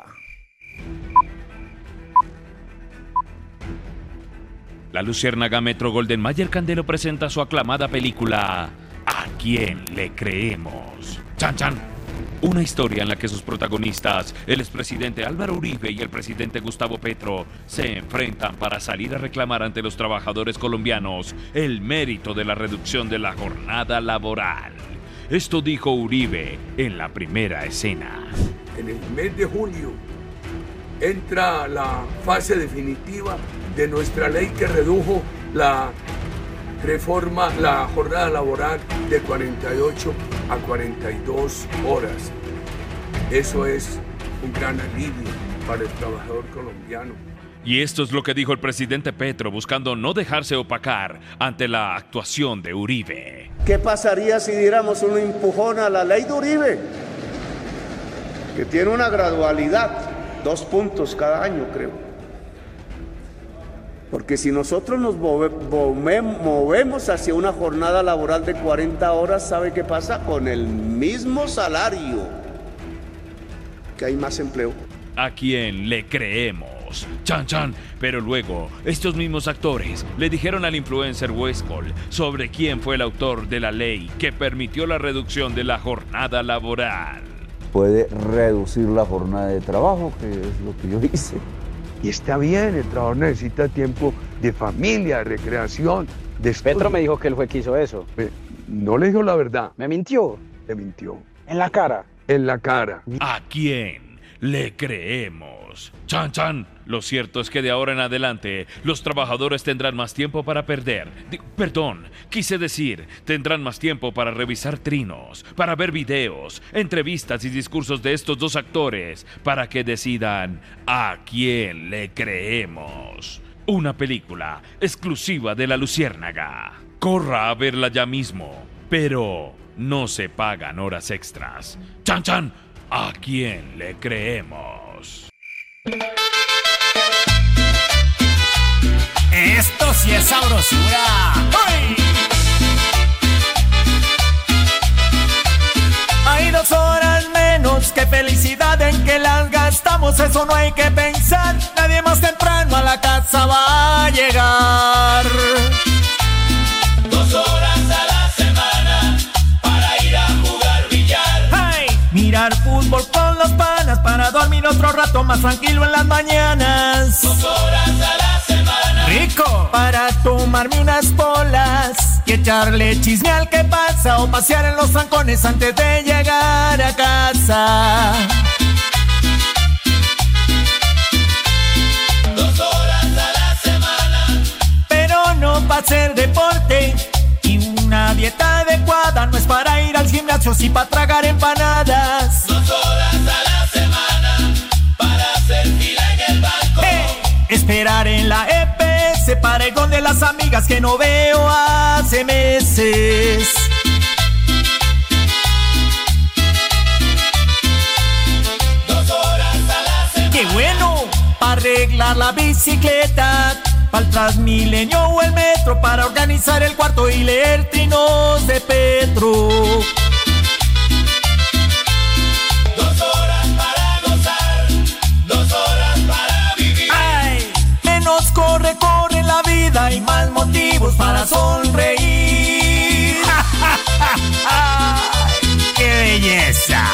S13: La luciérnaga Metro Golden Mayer Candelo presenta su aclamada película ¿A quién le creemos? ¡Chan, chan! Una historia en la que sus protagonistas, el expresidente Álvaro Uribe y el presidente Gustavo Petro, se enfrentan para salir a reclamar ante los trabajadores colombianos el mérito de la reducción de la jornada laboral. Esto dijo Uribe en la primera escena.
S16: En el mes de julio entra la fase definitiva de nuestra ley que redujo la jornada laboral de 48 a 42 horas. Eso es un gran alivio para el trabajador colombiano.
S13: Y esto es lo que dijo el presidente Petro, buscando no dejarse opacar ante la actuación de Uribe.
S14: ¿Qué pasaría si diéramos un empujón a la ley de Uribe? Que tiene una gradualidad, 2 puntos cada año, creo. Porque si nosotros nos movemos hacia una jornada laboral de 40 horas, ¿sabe qué pasa? Con el mismo salario, que hay más empleo.
S13: ¿A quién le creemos? Chan, chan. Pero luego, estos mismos actores le dijeron al influencer Westcol sobre quién fue el autor de la ley que permitió la reducción de la jornada laboral.
S17: Puede reducir la jornada de trabajo, que es lo que yo hice.
S16: Y está bien, el trabajador necesita tiempo de familia, de recreación, de estudio.
S18: Petro me dijo que él fue que hizo eso.
S16: No le dijo la verdad.
S18: ¿Me mintió?
S16: Le mintió.
S18: ¿En la cara?
S16: En la cara.
S13: ¿A quién le creemos? Chan, chan. Lo cierto es que de ahora en adelante los trabajadores tendrán más tiempo para quise decir, tendrán más tiempo para revisar trinos, para ver videos, entrevistas y discursos de estos dos actores, para que decidan a quién le creemos. Una película exclusiva de La Luciérnaga. Corra a verla ya mismo, pero no se pagan horas extras. Chan, chan, ¿a quién le creemos?
S15: Esto sí es sabrosura. ¡Ay! Hay 2 horas menos, qué felicidad en que las gastamos, eso no hay que pensar. Nadie más temprano a la casa va a llegar.
S5: 2 horas a la semana para ir a jugar billar.
S15: ¡Ay! Mirar fútbol con los panas para dormir otro rato más tranquilo en las mañanas.
S5: 2 horas a la semana.
S15: Rico. Para tomarme unas polas y echarle chisme al que pasa o pasear en los zancones antes de llegar a casa.
S5: 2 horas a la semana.
S15: Pero no para hacer deporte. Y una dieta adecuada no es para ir al gimnasio, sí para tragar empanadas.
S5: 2 horas a la semana para hacer fila en el banco.
S15: Esperar en la EPS para ir donde las amigas que no veo hace meses.
S5: 2 horas a la semana.
S15: ¡Qué bueno! Para arreglar la bicicleta, para el Transmilenio o el metro, para organizar el cuarto y leer trinos de Petro.
S5: 2 horas para gozar, 2 horas para vivir.
S15: ¡Ay! Menos corre la vida y más motivos para sonreír. ¡Ay, qué belleza!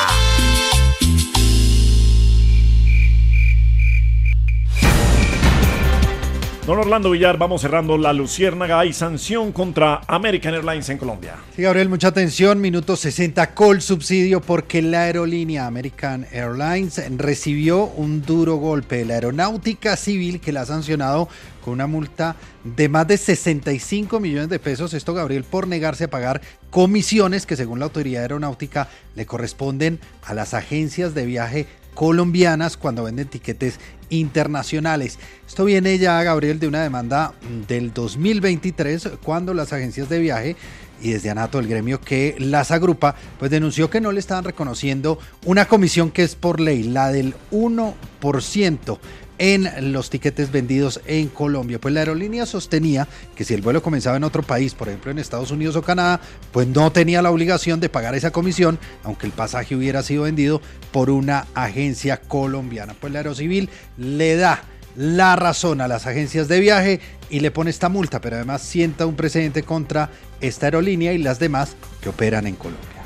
S2: Don Orlando Villar, vamos cerrando La Luciérnaga. Hay sanción contra American Airlines en Colombia.
S7: Sí, Gabriel, mucha atención. Minuto 60, Colsubsidio, porque la aerolínea American Airlines recibió un duro golpe de la Aeronáutica Civil, que la ha sancionado con una multa de más de 65 millones de pesos. Esto, Gabriel, por negarse a pagar comisiones que, según la autoridad aeronáutica, le corresponden a las agencias de viaje colombianas cuando venden tiquetes internacionales. Esto viene ya, Gabriel, de una demanda del 2023, cuando las agencias de viaje y desde ANATO, el gremio que las agrupa, pues denunció que no le estaban reconociendo una comisión que es por ley, la del 1%. en los tiquetes vendidos en Colombia. Pues la aerolínea sostenía que si el vuelo comenzaba en otro país, por ejemplo en Estados Unidos o Canadá, pues no tenía la obligación de pagar esa comisión, aunque el pasaje hubiera sido vendido por una agencia colombiana. Pues la Aerocivil le da la razón a las agencias de viaje y le pone esta multa, pero además sienta un precedente contra esta aerolínea y las demás que operan en Colombia.